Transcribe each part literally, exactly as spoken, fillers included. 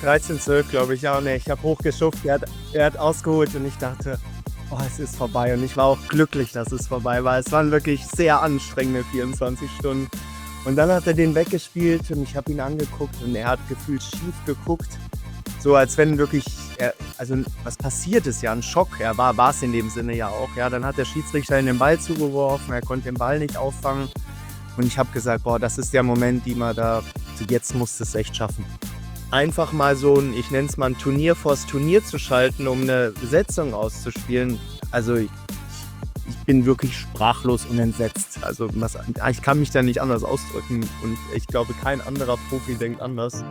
dreizehn zwölf, glaube ich. Ja, und ich habe hochgeschupft, er hat, er hat ausgeholt und ich dachte, oh, es ist vorbei. Und ich war auch glücklich, dass es vorbei war. Es waren wirklich sehr anstrengende vierundzwanzig Stunden. Und dann hat er den weggespielt und ich habe ihn angeguckt und er hat gefühlt schief geguckt. So als wenn wirklich, er, also was passiert ist, ja, ein Schock. Er war war es in dem Sinne ja auch. Ja, dann hat der Schiedsrichter ihn den Ball zugeworfen, er konnte den Ball nicht auffangen. Und ich habe gesagt, boah, das ist der Moment, die man da, jetzt musst du es echt schaffen. Einfach mal so ein, ich nenne es mal ein Turnier vors Turnier zu schalten, um eine Besetzung auszuspielen. Also ich, ich bin wirklich sprachlos und entsetzt. Also was, ich kann mich da nicht anders ausdrücken und ich glaube, kein anderer Profi denkt anders.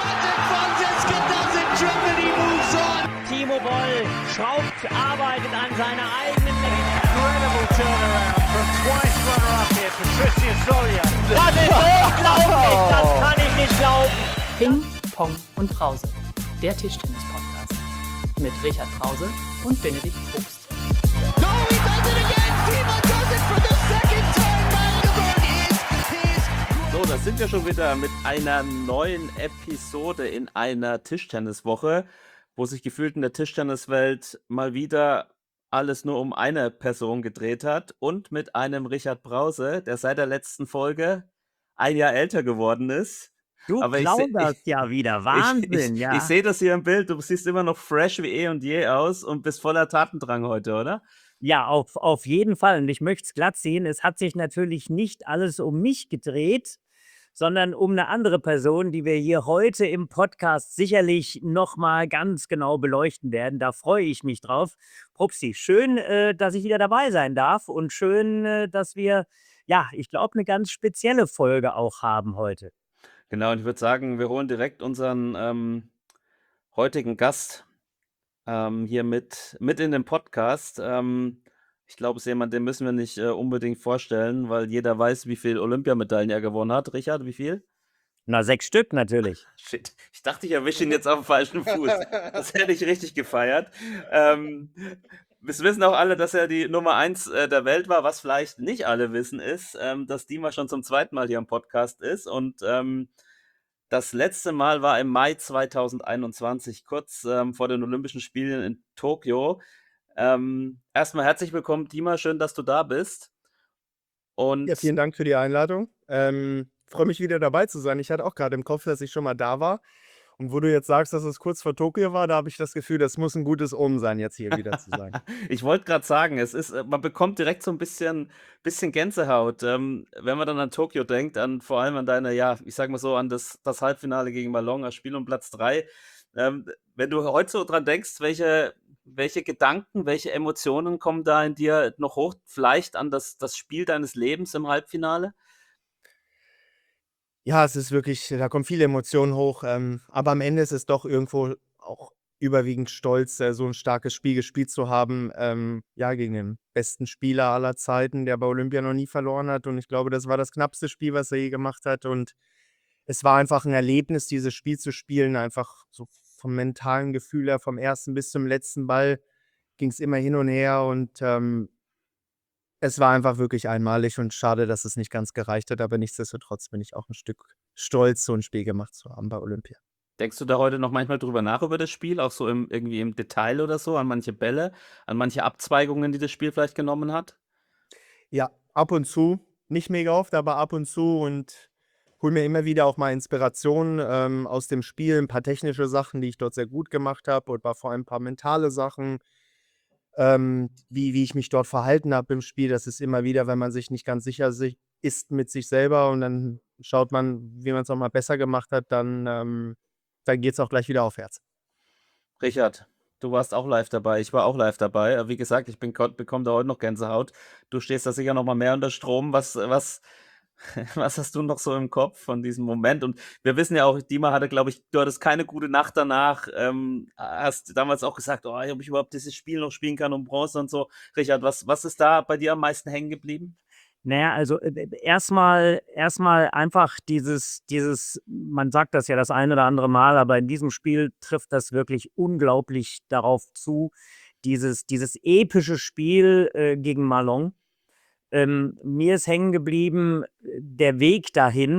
Timo Boll schraubt, arbeitet an seiner eigenen incredible turnaround from twice runner-up here, Patricia Solia. Das ist unglaublich, das kann ich nicht glauben. Ping, Pong und Brause, der Tischtennis-Podcast mit Richard Brause und Benedikt Probst. No, he does it again! Timo does it for the second time! Magdeburg is his... So, da sind wir schon wieder mit einer neuen Episode in einer Tischtenniswoche, wo sich gefühlt in der Tischtenniswelt mal wieder alles nur um eine Person gedreht hat und mit einem Richard Brause, der seit der letzten Folge ein Jahr älter geworden ist. Du Aber ich seh- plauderst ja wieder, Wahnsinn, ich, ja. Ich sehe das hier im Bild, du siehst immer noch fresh wie eh und je aus und bist voller Tatendrang heute, oder? Ja, auf, auf jeden Fall. Und ich möchte es glatt sehen, es hat sich natürlich nicht alles um mich gedreht, sondern um eine andere Person, die wir hier heute im Podcast sicherlich nochmal ganz genau beleuchten werden. Da freue ich mich drauf. Propsti, schön, äh, dass ich wieder dabei sein darf und schön, äh, dass wir, ja, ich glaube, eine ganz spezielle Folge auch haben heute. Genau, und ich würde sagen, wir holen direkt unseren ähm, heutigen Gast ähm, hier mit, mit in den Podcast. Ähm, ich glaube, es ist jemand, den müssen wir nicht äh, unbedingt vorstellen, weil jeder weiß, wie viel Olympiamedaillen er gewonnen hat. Richard, wie viel? Na, sechs Stück natürlich. Shit, ich dachte, ich erwische ihn jetzt auf dem falschen Fuß. Das hätte ich richtig gefeiert. Ähm, wir wissen auch alle, dass er die Nummer eins äh, der Welt war. Was vielleicht nicht alle wissen, ist, ähm, dass Dima schon zum zweiten Mal hier im Podcast ist. Und ähm, das letzte Mal war im Mai zweitausendeinundzwanzig, kurz ähm, vor den Olympischen Spielen in Tokio. Ähm, erstmal herzlich willkommen, Dima. Schön, dass du da bist. Und Ja, vielen Dank für die Einladung. Ähm, freue mich wieder dabei zu sein. Ich hatte auch gerade im Kopf, dass ich schon mal da war. Und wo du jetzt sagst, dass es kurz vor Tokio war, da habe ich das Gefühl, das muss ein gutes Omen sein, jetzt hier wieder zu sein. Ich wollte gerade sagen, es ist, äh, man bekommt direkt so ein bisschen, bisschen Gänsehaut, ähm, wenn man dann an Tokio denkt, an vor allem an deine, ja, ich sag mal so, an das, das Halbfinale gegen Malong, das Spiel um Platz drei. Ähm, wenn du heute so dran denkst, welche, welche Gedanken, welche Emotionen kommen da in dir noch hoch, vielleicht an das, das Spiel deines Lebens im Halbfinale? Ja, es ist wirklich, da kommen viele Emotionen hoch, ähm, aber am Ende ist es doch irgendwo auch überwiegend stolz, äh, so ein starkes Spiel gespielt zu haben, ähm, ja, gegen den besten Spieler aller Zeiten, der bei Olympia noch nie verloren hat. Und ich glaube, das war das knappste Spiel, was er je gemacht hat. Und es war einfach ein Erlebnis, dieses Spiel zu spielen, einfach so vom mentalen Gefühl her, vom ersten bis zum letzten Ball ging es immer hin und her und, ähm es war einfach wirklich einmalig und schade, dass es nicht ganz gereicht hat, aber nichtsdestotrotz bin ich auch ein Stück stolz, so ein Spiel gemacht zu haben bei Olympia. Denkst du da heute noch manchmal drüber nach über das Spiel, auch so im, irgendwie im Detail oder so, an manche Bälle, an manche Abzweigungen, die das Spiel vielleicht genommen hat? Ja, ab und zu, nicht mega oft, aber ab und zu und hole mir immer wieder auch mal Inspiration, ähm, aus dem Spiel, ein paar technische Sachen, die ich dort sehr gut gemacht habe und vor allem ein paar mentale Sachen, ähm, wie wie ich mich dort verhalten habe im Spiel. Das ist immer wieder, wenn man sich nicht ganz sicher sich ist mit sich selber und dann schaut man, wie man es noch mal besser gemacht hat, dann ähm, dann geht's auch gleich wieder aufwärts. Richard, du warst auch live dabei. Ich war auch live dabei. Äh, Wie gesagt, ich bin, bekomme da heute noch Gänsehaut. Du stehst da sicher noch mal mehr unter Strom. Was, was, was hast du noch so im Kopf von diesem Moment? Und wir wissen ja auch, Dima hatte, glaube ich, du hattest keine gute Nacht danach. Ähm, hast damals auch gesagt, oh, ob ich überhaupt dieses Spiel noch spielen kann um Bronze und so. Richard, was, was ist da bei dir am meisten hängen geblieben? Naja, also äh, äh, erstmal erstmal einfach dieses, dieses, man sagt das ja das ein oder andere Mal, aber in diesem Spiel trifft das wirklich unglaublich darauf zu. Dieses, dieses epische Spiel äh, gegen Malong. Ähm, mir ist hängen geblieben, äh, der Weg dahin.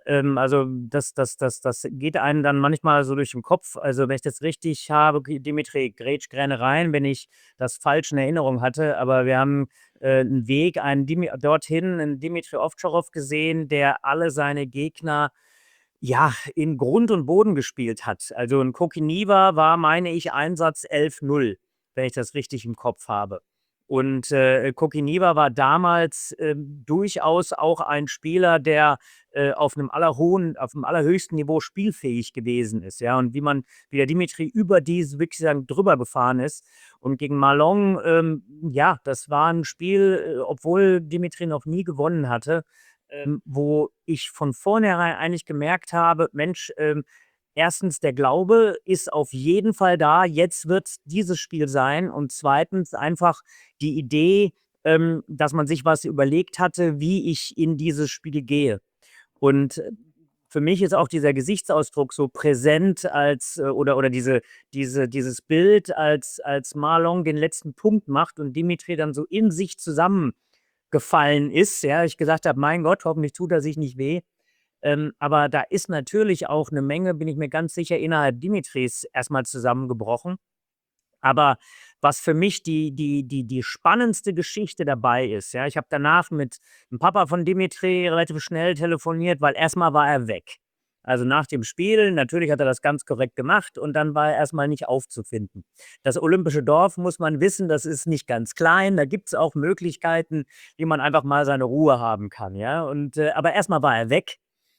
Ähm, also das, das, das, das geht einem dann manchmal so durch den Kopf. Also wenn ich das richtig habe, okay, Dimitri, grätsch gerne rein, wenn ich das falsch in Erinnerung hatte. Aber wir haben äh, einen Weg, einen Dimi dorthin, einen Dimitri Ovtcharov gesehen, der alle seine Gegner ja, in Grund und Boden gespielt hat. Also ein Kokiniva war, meine ich, Einsatz elf null, wenn ich das richtig im Kopf habe. Und äh, Kokiniva war damals ähm, durchaus auch ein Spieler, der äh, auf einem allerhohen, auf einem allerhöchsten Niveau spielfähig gewesen ist. Ja, und wie man, wie der Dimitri über diese wirklich sagen, drüber gefahren ist. Und gegen Malong, ähm, ja, das war ein Spiel, äh, obwohl Dimitri noch nie gewonnen hatte, ähm, wo ich von vornherein eigentlich gemerkt habe, Mensch, ähm, erstens, der Glaube ist auf jeden Fall da, jetzt wird dieses Spiel sein. Und zweitens einfach die Idee, ähm, dass man sich was überlegt hatte, wie ich in dieses Spiel gehe. Und äh, für mich ist auch dieser Gesichtsausdruck so präsent als äh, oder, oder diese, diese, dieses Bild, als, als Marlon den letzten Punkt macht und Dimitri dann so in sich zusammengefallen ist. Ja, ich gesagt habe, mein Gott, hoffentlich tut er sich nicht weh. Ähm, aber da ist natürlich auch eine Menge, bin ich mir ganz sicher, innerhalb Dimitris erstmal zusammengebrochen. Aber was für mich die, die, die, die spannendste Geschichte dabei ist, ja, ich habe danach mit dem Papa von Dimitri relativ schnell telefoniert, weil erstmal war er weg. Also nach dem Spiel, natürlich hat er das ganz korrekt gemacht und dann war er erstmal nicht aufzufinden. Das Olympische Dorf, muss man wissen, das ist nicht ganz klein. Da gibt es auch Möglichkeiten, wie man einfach mal seine Ruhe haben kann. Ja? Und, äh, aber erstmal war er weg.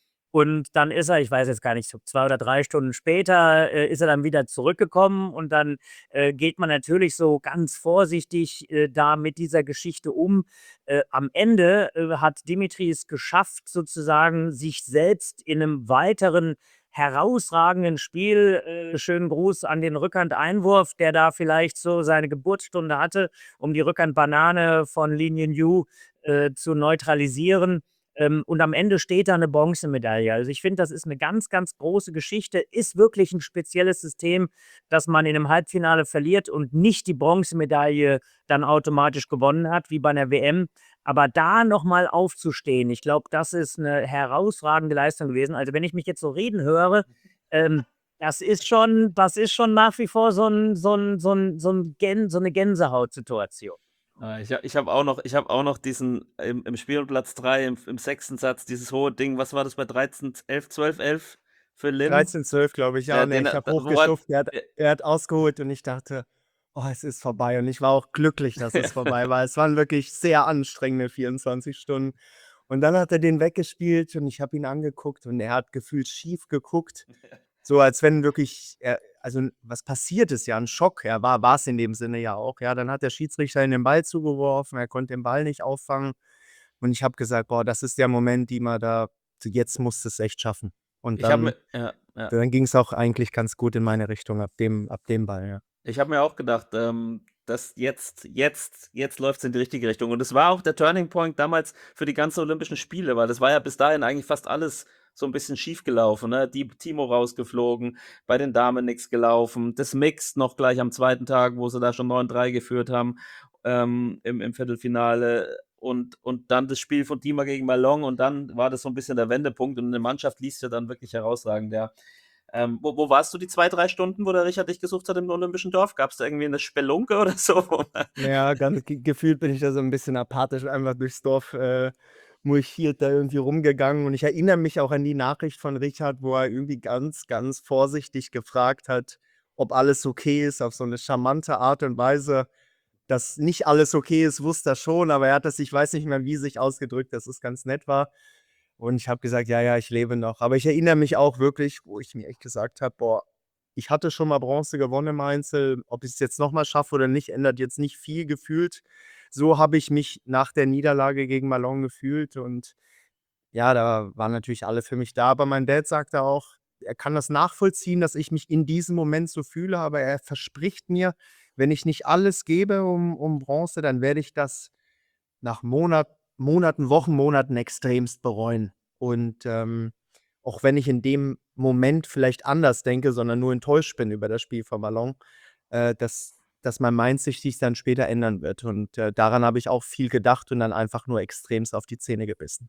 Und dann ist er, ich weiß jetzt gar nicht, so zwei oder drei Stunden später, äh, ist er dann wieder zurückgekommen und dann äh, geht man natürlich so ganz vorsichtig äh, da mit dieser Geschichte um. Äh, am Ende äh, hat Dimitri es geschafft, sozusagen sich selbst in einem weiteren herausragenden Spiel, äh, schönen Gruß an den Rückhand-Einwurf, der da vielleicht so seine Geburtsstunde hatte, um die Rückhand-Banane von Lin Yinyu äh, zu neutralisieren. Ähm, und am Ende steht da eine Bronzemedaille. Also ich finde, das ist eine ganz, ganz große Geschichte. Ist wirklich ein spezielles System, dass man in einem Halbfinale verliert und nicht die Bronzemedaille dann automatisch gewonnen hat, wie bei einer W M. Aber da nochmal aufzustehen, ich glaube, das ist eine herausragende Leistung gewesen. Also wenn ich mich jetzt so reden höre, ähm, das ist schon, das ist schon nach wie vor so, ein, so, ein, so, ein, so, ein Gän so eine Gänsehautsituation. Ah, Ich, ha- ich habe auch noch, ich habe auch noch diesen im, im Spiel Platz drei im, im sechsten Satz, dieses hohe Ding, was war das bei dreizehn, elf, zwölf, elf für Lin? dreizehn zwölf, glaube ich. Ja, Ja, und den, ich er- habe wo er, hochgeschufft, er hat, ja, er hat ausgeholt und ich dachte, oh, es ist vorbei. Und ich war auch glücklich, dass es vorbei war. Es waren wirklich sehr anstrengende vierundzwanzig Stunden. Und dann hat er den weggespielt und ich habe ihn angeguckt und er hat gefühlt schief geguckt. So als wenn wirklich, er, also was passiert ist, ja, ein Schock, ja, war war es in dem Sinne ja auch. Ja, dann hat der Schiedsrichter ihm den Ball zugeworfen, er konnte den Ball nicht auffangen. Und ich habe gesagt, boah, das ist der Moment, die man da, jetzt musst du es echt schaffen. Und ich habe dann, mir, ja, ja. dann ging es auch eigentlich ganz gut in meine Richtung ab dem, ab dem Ball, ja. Ich habe mir auch gedacht, ähm, dass jetzt, jetzt, jetzt läuft es in die richtige Richtung. Und es war auch der Turning Point damals für die ganzen Olympischen Spiele, weil das war ja bis dahin eigentlich fast alles so ein bisschen schief gelaufen. Ne? Die Timo rausgeflogen, bei den Damen nichts gelaufen, das Mixed noch gleich am zweiten Tag, wo sie da schon neun drei geführt haben ähm, im, im Viertelfinale. Und, und dann das Spiel von Dima gegen Malong und dann war das so ein bisschen der Wendepunkt und eine Mannschaft liest ja dann wirklich herausragend, ja. Ähm, wo, wo warst du die zwei, drei Stunden, wo der Richard dich gesucht hat im Olympischen Dorf? Gab es da irgendwie eine Spelunke oder so? Ja, ganz ge gefühlt bin ich da so ein bisschen apathisch einfach durchs Dorf, äh, murchiert da irgendwie rumgegangen. Und ich erinnere mich auch an die Nachricht von Richard, wo er irgendwie ganz, ganz vorsichtig gefragt hat, ob alles okay ist, auf so eine charmante Art und Weise. Dass nicht alles okay ist, wusste er schon, aber er hat das, ich weiß nicht mehr, wie sich ausgedrückt, dass es ganz nett war. Und ich habe gesagt: „Ja, ja, ich lebe noch.“ Aber ich erinnere mich auch wirklich, wo ich mir echt gesagt habe: „Boah, ich hatte schon mal Bronze gewonnen im Einzel. Ob ich's jetzt noch mal schaffe oder nicht, ändert jetzt nicht viel gefühlt.“ So habe ich mich nach der Niederlage gegen Malone gefühlt und ja, da waren natürlich alle für mich da, aber mein Dad sagte auch, er kann das nachvollziehen, dass ich mich in diesem Moment so fühle, aber er verspricht mir, wenn ich nicht alles gebe um um Bronze, dann werde ich das nach Monat Monaten, Wochen, Monaten extremst bereuen. Und, ähm, auch wenn ich in dem Moment vielleicht anders denke, sondern nur enttäuscht bin über das Spiel von Malone, äh, dass dass mein Mindset sich dann später ändern wird. Und, äh, daran habe ich auch viel gedacht und dann einfach nur extremst auf die Zähne gebissen.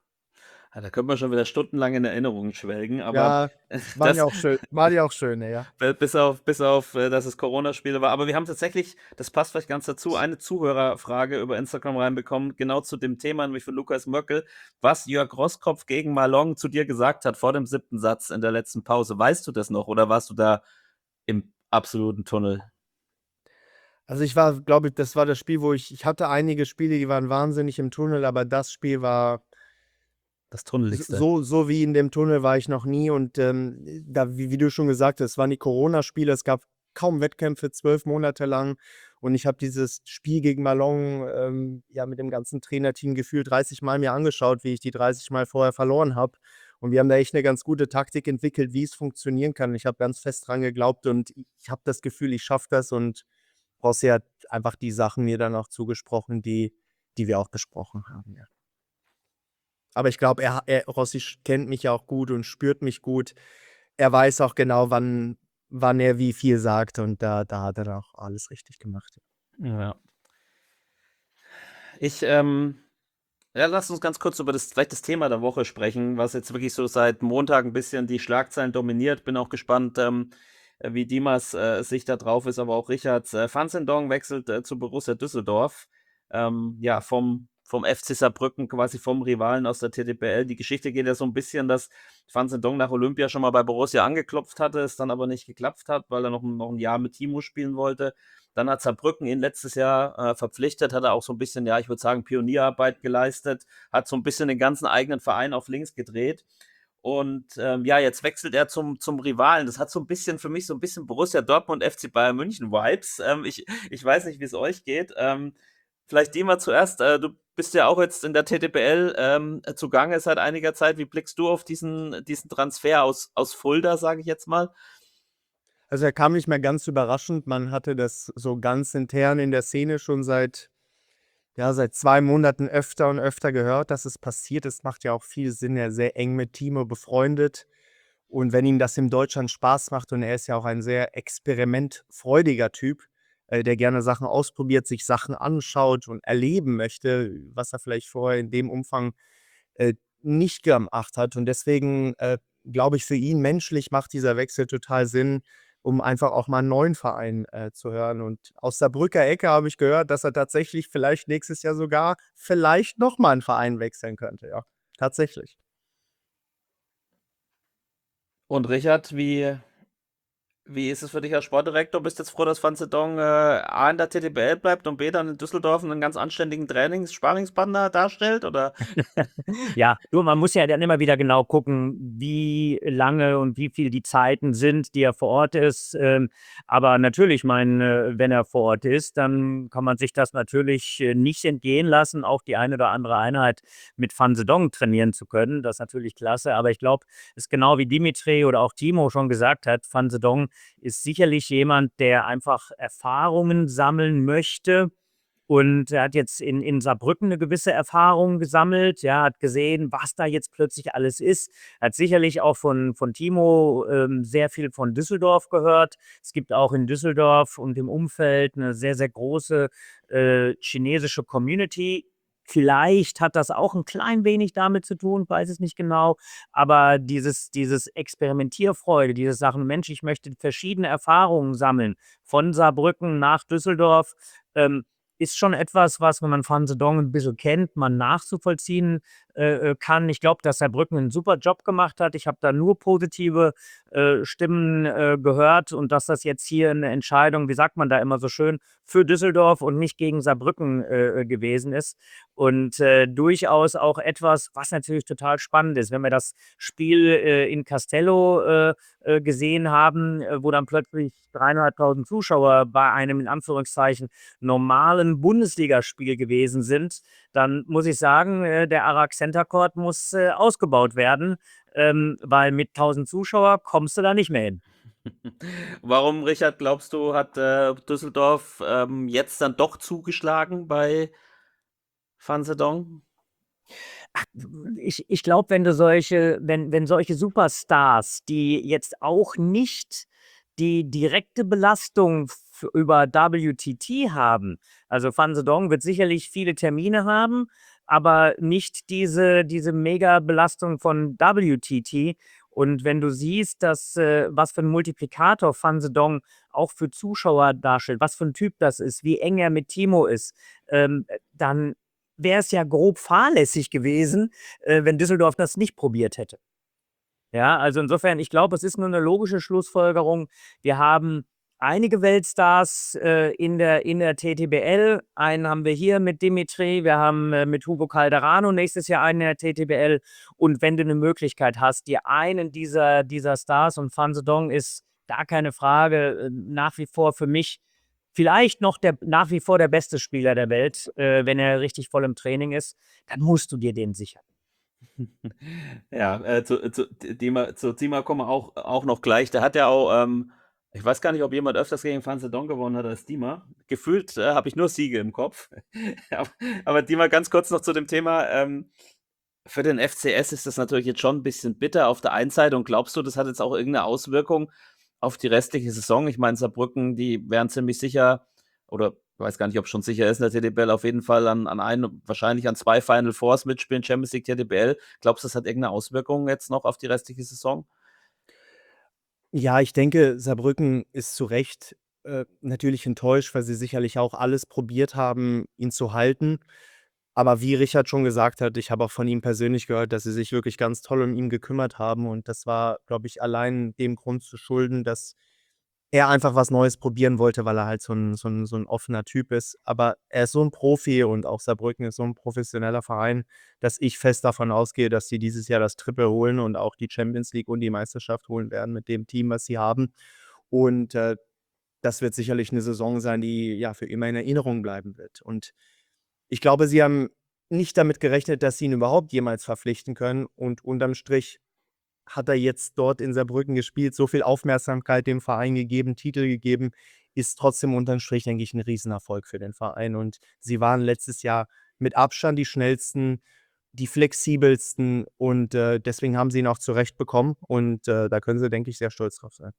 Ja, da können wir schon wieder stundenlang in Erinnerungen schwelgen, aber Ja, waren das ja auch schön, waren ja auch schöne, ja. Bi- bis auf, bis auf, äh, dass es Corona-Spiele war. Aber wir haben tatsächlich, das passt vielleicht ganz dazu, eine Zuhörerfrage über Instagram reinbekommen, genau zu dem Thema, nämlich von Lukas Möckel, was Jörg Roskopf gegen Malong zu dir gesagt hat vor dem siebten Satz in der letzten Pause. Weißt du das noch oder warst du da im absoluten Tunnel? Also ich war, glaube ich, das war das Spiel, wo ich, ich hatte einige Spiele, die waren wahnsinnig im Tunnel, aber das Spiel war Das so, Tunneligste. so so wie in dem Tunnel war ich noch nie und ähm, da, wie, wie du schon gesagt hast, es waren die Corona-Spiele, es gab kaum Wettkämpfe, zwölf Monate lang und ich habe dieses Spiel gegen Malong ähm, ja mit dem ganzen Trainerteam gefühlt dreißig Mal mir angeschaut, wie ich die dreißig Mal vorher verloren habe und wir haben da echt eine ganz gute Taktik entwickelt, wie es funktionieren kann. Ich habe ganz fest dran geglaubt und ich habe das Gefühl, ich schaffe das und Rossi hat einfach die Sachen mir dann auch zugesprochen, die, die wir auch besprochen haben. Ja. Aber ich glaube, er, er, Rossi sch- kennt mich ja auch gut und spürt mich gut. Er weiß auch genau, wann, wann er wie viel sagt und da, da hat er auch alles richtig gemacht. Ja. Ich, ähm, ja, lass uns ganz kurz über das, vielleicht das Thema der Woche sprechen, was jetzt wirklich so seit Montag ein bisschen die Schlagzeilen dominiert. Bin auch gespannt, ähm, äh, wie Dimas äh, sich da drauf ist, aber auch Richards. Äh, Van Sendong wechselt äh, zu Borussia Düsseldorf. Ähm, ja, vom, vom F C Saarbrücken, quasi vom Rivalen aus der T D P L. Die Geschichte geht ja so ein bisschen, dass Van Sendong nach Olympia schon mal bei Borussia angeklopft hatte, es dann aber nicht geklappt hat, weil er noch, ein- noch ein Jahr mit Timo spielen wollte. Dann hat Saarbrücken ihn letztes Jahr äh, verpflichtet, hat er auch so ein bisschen, ja, ich würde sagen, Pionierarbeit geleistet, hat so ein bisschen den ganzen eigenen Verein auf links gedreht. Und ähm, ja, jetzt wechselt er zum, zum Rivalen. Das hat so ein bisschen für mich so ein bisschen Borussia Dortmund, F C Bayern München Vibes. Ähm, ich, ich weiß nicht, wie es euch geht. Ähm, vielleicht die mal zuerst. Äh, du bist ja auch jetzt in der T D P L ähm, zugange seit einiger Zeit. Wie blickst du auf diesen, diesen Transfer aus, aus Fulda, sage ich jetzt mal? Also er kam nicht mehr ganz überraschend. Man hatte das so ganz intern in der Szene schon seit, ja, seit zwei Monaten öfter und öfter gehört, dass es passiert. Es macht ja auch viel Sinn. Er ist sehr eng mit Timo befreundet. Und wenn ihm das in Deutschland Spaß macht und er ist ja auch ein sehr experimentfreudiger Typ, äh, der gerne Sachen ausprobiert, sich Sachen anschaut und erleben möchte, was er vielleicht vorher in dem Umfang äh, nicht gemacht hat. Und deswegen äh, glaube ich, für ihn menschlich macht dieser Wechsel total Sinn, um einfach auch mal einen neuen Verein äh, zu hören. Und aus der Brücker Ecke habe ich gehört, dass er tatsächlich vielleicht nächstes Jahr sogar vielleicht nochmal einen Verein wechseln könnte. Ja, tatsächlich. Und Richard, wie, wie ist es für dich als Sportdirektor? Bist du jetzt froh, dass Van Sedong äh, A in der T D B L bleibt und B dann in Düsseldorf einen ganz anständigen Trainings-, Sparringspartner darstellt? Oder? Ja, nur man muss ja dann immer wieder genau gucken, wie lange und wie viel die Zeiten sind, die er vor Ort ist. Ähm, aber natürlich, mein, äh, wenn er vor Ort ist, dann kann man sich das natürlich äh, nicht entgehen lassen, auch die eine oder andere Einheit mit Van Sedong trainieren zu können. Das ist natürlich klasse. Aber ich glaube, es ist genau wie Dimitri oder auch Timo schon gesagt hat, Van Sedong ist sicherlich jemand, der einfach Erfahrungen sammeln möchte. Und er hat jetzt in, in Saarbrücken eine gewisse Erfahrung gesammelt, ja, hat gesehen, was da jetzt plötzlich alles ist. Hat sicherlich auch von, von Timo ähm, sehr viel von Düsseldorf gehört. Es gibt auch in Düsseldorf und im Umfeld eine sehr, sehr große äh, chinesische Community. Vielleicht hat das auch ein klein wenig damit zu tun, weiß es nicht genau. Aber dieses, dieses Experimentierfreude, diese Sachen, Mensch, ich möchte verschiedene Erfahrungen sammeln, von Saarbrücken nach Düsseldorf, ähm, ist schon etwas, was, wenn man Van Sedong ein bisschen kennt, man nachzuvollziehen äh, äh, kann. Ich glaube, dass Saarbrücken einen super Job gemacht hat. Ich habe da nur positive äh, Stimmen äh, gehört und dass das jetzt hier eine Entscheidung, wie sagt man da immer so schön, für Düsseldorf und nicht gegen Saarbrücken äh, gewesen ist. Und äh, durchaus auch etwas, was natürlich total spannend ist. Wenn wir das Spiel äh, in Castello äh, äh, gesehen haben, äh, wo dann plötzlich dreieinhalbtausend Zuschauer bei einem in Anführungszeichen normalen Bundesligaspiel gewesen sind, dann muss ich sagen, äh, der Arak Center Court muss äh, ausgebaut werden, ähm, weil mit tausend Zuschauer kommst du da nicht mehr hin. Warum, Richard, glaubst du, hat äh, Düsseldorf ähm, jetzt dann doch zugeschlagen bei Van Sedong? Ich, ich glaube, wenn du solche, wenn, wenn solche Superstars, die jetzt auch nicht die direkte Belastung f- über W T T haben, also Van Sedong wird sicherlich viele Termine haben, aber nicht diese, diese Mega-Belastung von W T T. Und wenn du siehst, dass, äh, was für ein Multiplikator Fan Sedong auch für Zuschauer darstellt, was für ein Typ das ist, wie eng er mit Timo ist, ähm, dann wäre es ja grob fahrlässig gewesen, äh, wenn Düsseldorf das nicht probiert hätte. Ja, also insofern, ich glaube, es ist nur eine logische Schlussfolgerung. Wir haben einige Weltstars äh, in der, in der T T B L. Einen haben wir hier mit Dimitri, wir haben äh, mit Hugo Calderano nächstes Jahr einen in der T T B L. Und wenn du eine Möglichkeit hast, dir einen dieser, dieser Stars, und Fan Sedong ist gar keine Frage, äh, nach wie vor für mich vielleicht noch der, nach wie vor der beste Spieler der Welt, äh, wenn er richtig voll im Training ist, dann musst du dir den sichern. Ja, äh, zu, zu, Dima, zu Zima kommen wir auch, auch noch gleich. Der hat ja auch, ähm, ich weiß gar nicht, ob jemand öfters gegen Fan Sedong gewonnen hat als Dima. Gefühlt äh, habe ich nur Siege im Kopf. aber, aber Dima, ganz kurz noch zu dem Thema. Ähm, für den F C S ist das natürlich jetzt schon ein bisschen bitter auf der einen Seite. Und glaubst du, das hat jetzt auch irgendeine Auswirkung auf die restliche Saison? Ich meine, Saarbrücken, die wären ziemlich sicher, oder ich weiß gar nicht, ob es schon sicher ist in der T D B L, auf jeden Fall an, an ein, wahrscheinlich an zwei Final Fours mitspielen, Champions League, T D B L. Glaubst du, das hat irgendeine Auswirkung jetzt noch auf die restliche Saison? Ja, ich denke, Saarbrücken ist zu Recht äh, natürlich enttäuscht, weil sie sicherlich auch alles probiert haben, ihn zu halten. Aber wie Richard schon gesagt hat, ich habe auch von ihm persönlich gehört, dass sie sich wirklich ganz toll um ihn gekümmert haben. Und das war, glaube ich, allein dem Grund zu schulden, dass er einfach was Neues probieren wollte, weil er halt so ein, so ein, so ein offener Typ ist. Aber er ist so ein Profi und auch Saarbrücken ist so ein professioneller Verein, dass ich fest davon ausgehe, dass sie dieses Jahr das Triple holen und auch die Champions League und die Meisterschaft holen werden mit dem Team, was sie haben. Und äh, das wird sicherlich eine Saison sein, die ja für immer in Erinnerung bleiben wird. Und ich glaube, sie haben nicht damit gerechnet, dass sie ihn überhaupt jemals verpflichten können. Und unterm Strich hat er jetzt dort in Saarbrücken gespielt, so viel Aufmerksamkeit dem Verein gegeben, Titel gegeben, ist trotzdem unterm Strich, denke ich, ein Riesenerfolg für den Verein. Und sie waren letztes Jahr mit Abstand die schnellsten, die flexibelsten und äh, deswegen haben sie ihn auch zurecht bekommen. Und äh, da können sie, denke ich, sehr stolz drauf sein.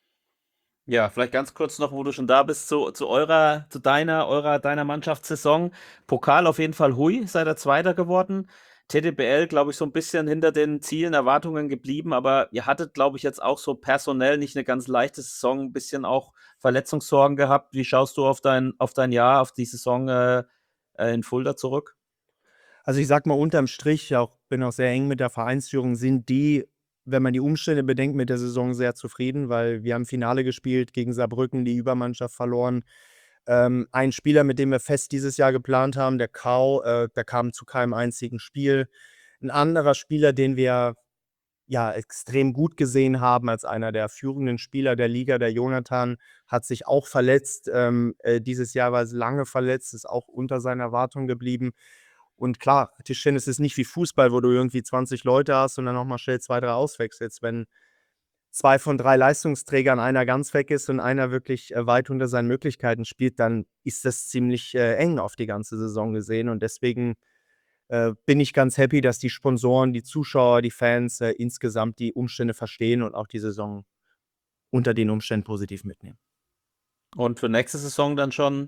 Ja, vielleicht ganz kurz noch, wo du schon da bist, zu, zu eurer, zu deiner, eurer, deiner Mannschaftssaison. Pokal auf jeden Fall hui, seid ihr Zweiter geworden. T D B L, glaube ich, so ein bisschen hinter den Zielen, Erwartungen geblieben, aber ihr hattet, glaube ich, jetzt auch so personell nicht eine ganz leichte Saison, ein bisschen auch Verletzungssorgen gehabt. Wie schaust du auf dein, auf dein Jahr, auf die Saison äh, äh, in Fulda zurück? Also ich sag mal, unterm Strich, auch bin auch sehr eng mit der Vereinsführung, sind die, wenn man die Umstände bedenkt, mit der Saison sehr zufrieden, weil wir haben Finale gespielt gegen Saarbrücken, die Übermannschaft verloren. Ähm, ein Spieler, mit dem wir fest dieses Jahr geplant haben, der Kau, äh, der kam zu keinem einzigen Spiel. Ein anderer Spieler, den wir ja extrem gut gesehen haben als einer der führenden Spieler der Liga, der Jonathan, hat sich auch verletzt. Ähm, äh, dieses Jahr war er lange verletzt, ist auch unter seiner Erwartung geblieben. Und klar, Tischtennis ist nicht wie Fußball, wo du irgendwie zwanzig Leute hast und dann noch mal schnell zwei, drei auswechselst. Wenn zwei von drei Leistungsträgern einer ganz weg ist und einer wirklich äh, weit unter seinen Möglichkeiten spielt, dann ist das ziemlich äh, eng auf die ganze Saison gesehen. Und deswegen äh, bin ich ganz happy, dass die Sponsoren, die Zuschauer, die Fans äh, insgesamt die Umstände verstehen und auch die Saison unter den Umständen positiv mitnehmen. Und für nächste Saison dann schon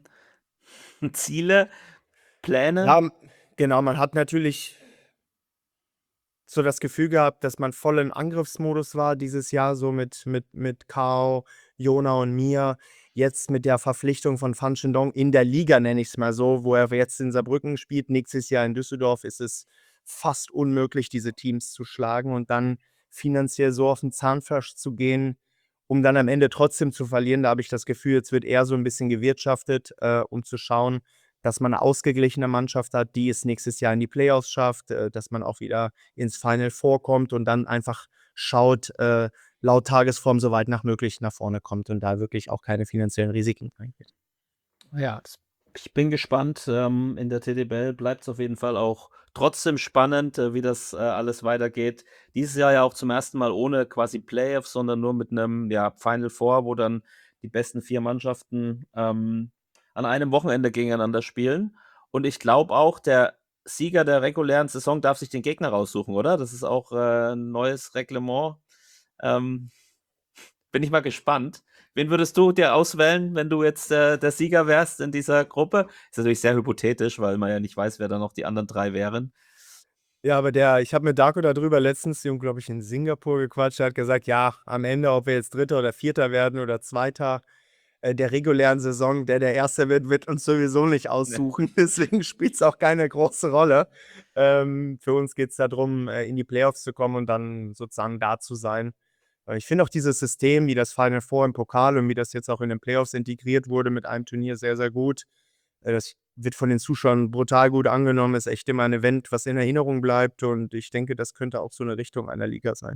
Ziele, Pläne? Ja, m- genau, man hat natürlich so das Gefühl gehabt, dass man voll im Angriffsmodus war dieses Jahr, so mit, mit, mit Kao, Jona und mir. Jetzt mit der Verpflichtung von Fan Shendong in der Liga, nenne ich es mal so, wo er jetzt in Saarbrücken spielt, nächstes Jahr in Düsseldorf, ist es fast unmöglich, diese Teams zu schlagen und dann finanziell so auf den Zahnfleisch zu gehen, um dann am Ende trotzdem zu verlieren. Da habe ich das Gefühl, jetzt wird eher so ein bisschen gewirtschaftet, äh, um zu schauen, dass man eine ausgeglichene Mannschaft hat, die es nächstes Jahr in die Playoffs schafft, äh, dass man auch wieder ins Final Four kommt und dann einfach schaut, äh, laut Tagesform so weit nach möglich nach vorne kommt und da wirklich auch keine finanziellen Risiken eingeht. Ja, das, ich bin gespannt. Ähm, in der T D B L bleibt es auf jeden Fall auch trotzdem spannend, äh, wie das äh, alles weitergeht. Dieses Jahr ja auch zum ersten Mal ohne quasi Playoffs, sondern nur mit einem ja, Final Four, wo dann die besten vier Mannschaften ähm, an einem Wochenende gegeneinander spielen. Und ich glaube auch, der Sieger der regulären Saison darf sich den Gegner raussuchen, oder? Das ist auch äh, ein neues Reglement. Ähm, bin ich mal gespannt, Wen würdest du dir auswählen, wenn du jetzt äh, der Sieger wärst in dieser Gruppe? Ist natürlich sehr hypothetisch, weil man ja nicht weiß, wer da noch die anderen drei wären. Ja, aber der ich habe mit Darko darüber letztens, glaube ich, in Singapur gequatscht. Der hat gesagt, ja, am Ende, ob wir jetzt Dritter oder Vierter werden oder Zweiter äh, der regulären Saison, der der Erste wird, wird uns sowieso nicht aussuchen. Deswegen spielt es auch keine große Rolle. Ähm, für uns geht es darum, äh, in die Playoffs zu kommen und dann sozusagen da zu sein. Äh, Ich finde auch dieses System, wie das Final Four im Pokal und wie das jetzt auch in den Playoffs integriert wurde mit einem Turnier, sehr, sehr gut. Äh, Das wird von den Zuschauern brutal gut angenommen. Ist echt immer ein Event, was in Erinnerung bleibt. Und ich denke, das könnte auch so eine Richtung einer Liga sein.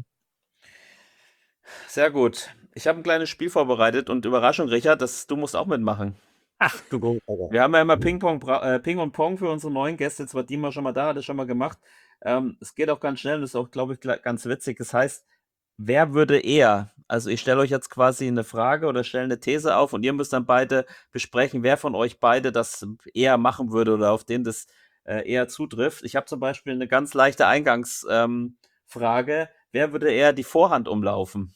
Sehr gut. Ich habe ein kleines Spiel vorbereitet und Überraschung, Richard, das, du musst auch mitmachen. Ach du Großartig. Wir haben ja immer Ping-Pong bra- äh, Ping und Pong für unsere neuen Gäste. Jetzt war Dima schon mal da, hat das schon mal gemacht. Ähm, es geht auch ganz schnell und ist auch, glaube ich, gla- ganz witzig. Das heißt, wer würde eher? Also ich stelle euch jetzt quasi eine Frage oder stelle eine These auf und ihr müsst dann beide besprechen, wer von euch beide das eher machen würde oder auf den das äh, eher zutrifft. Ich habe zum Beispiel eine ganz leichte Eingangsfrage. Ähm, Frage. Wer würde eher die Vorhand umlaufen?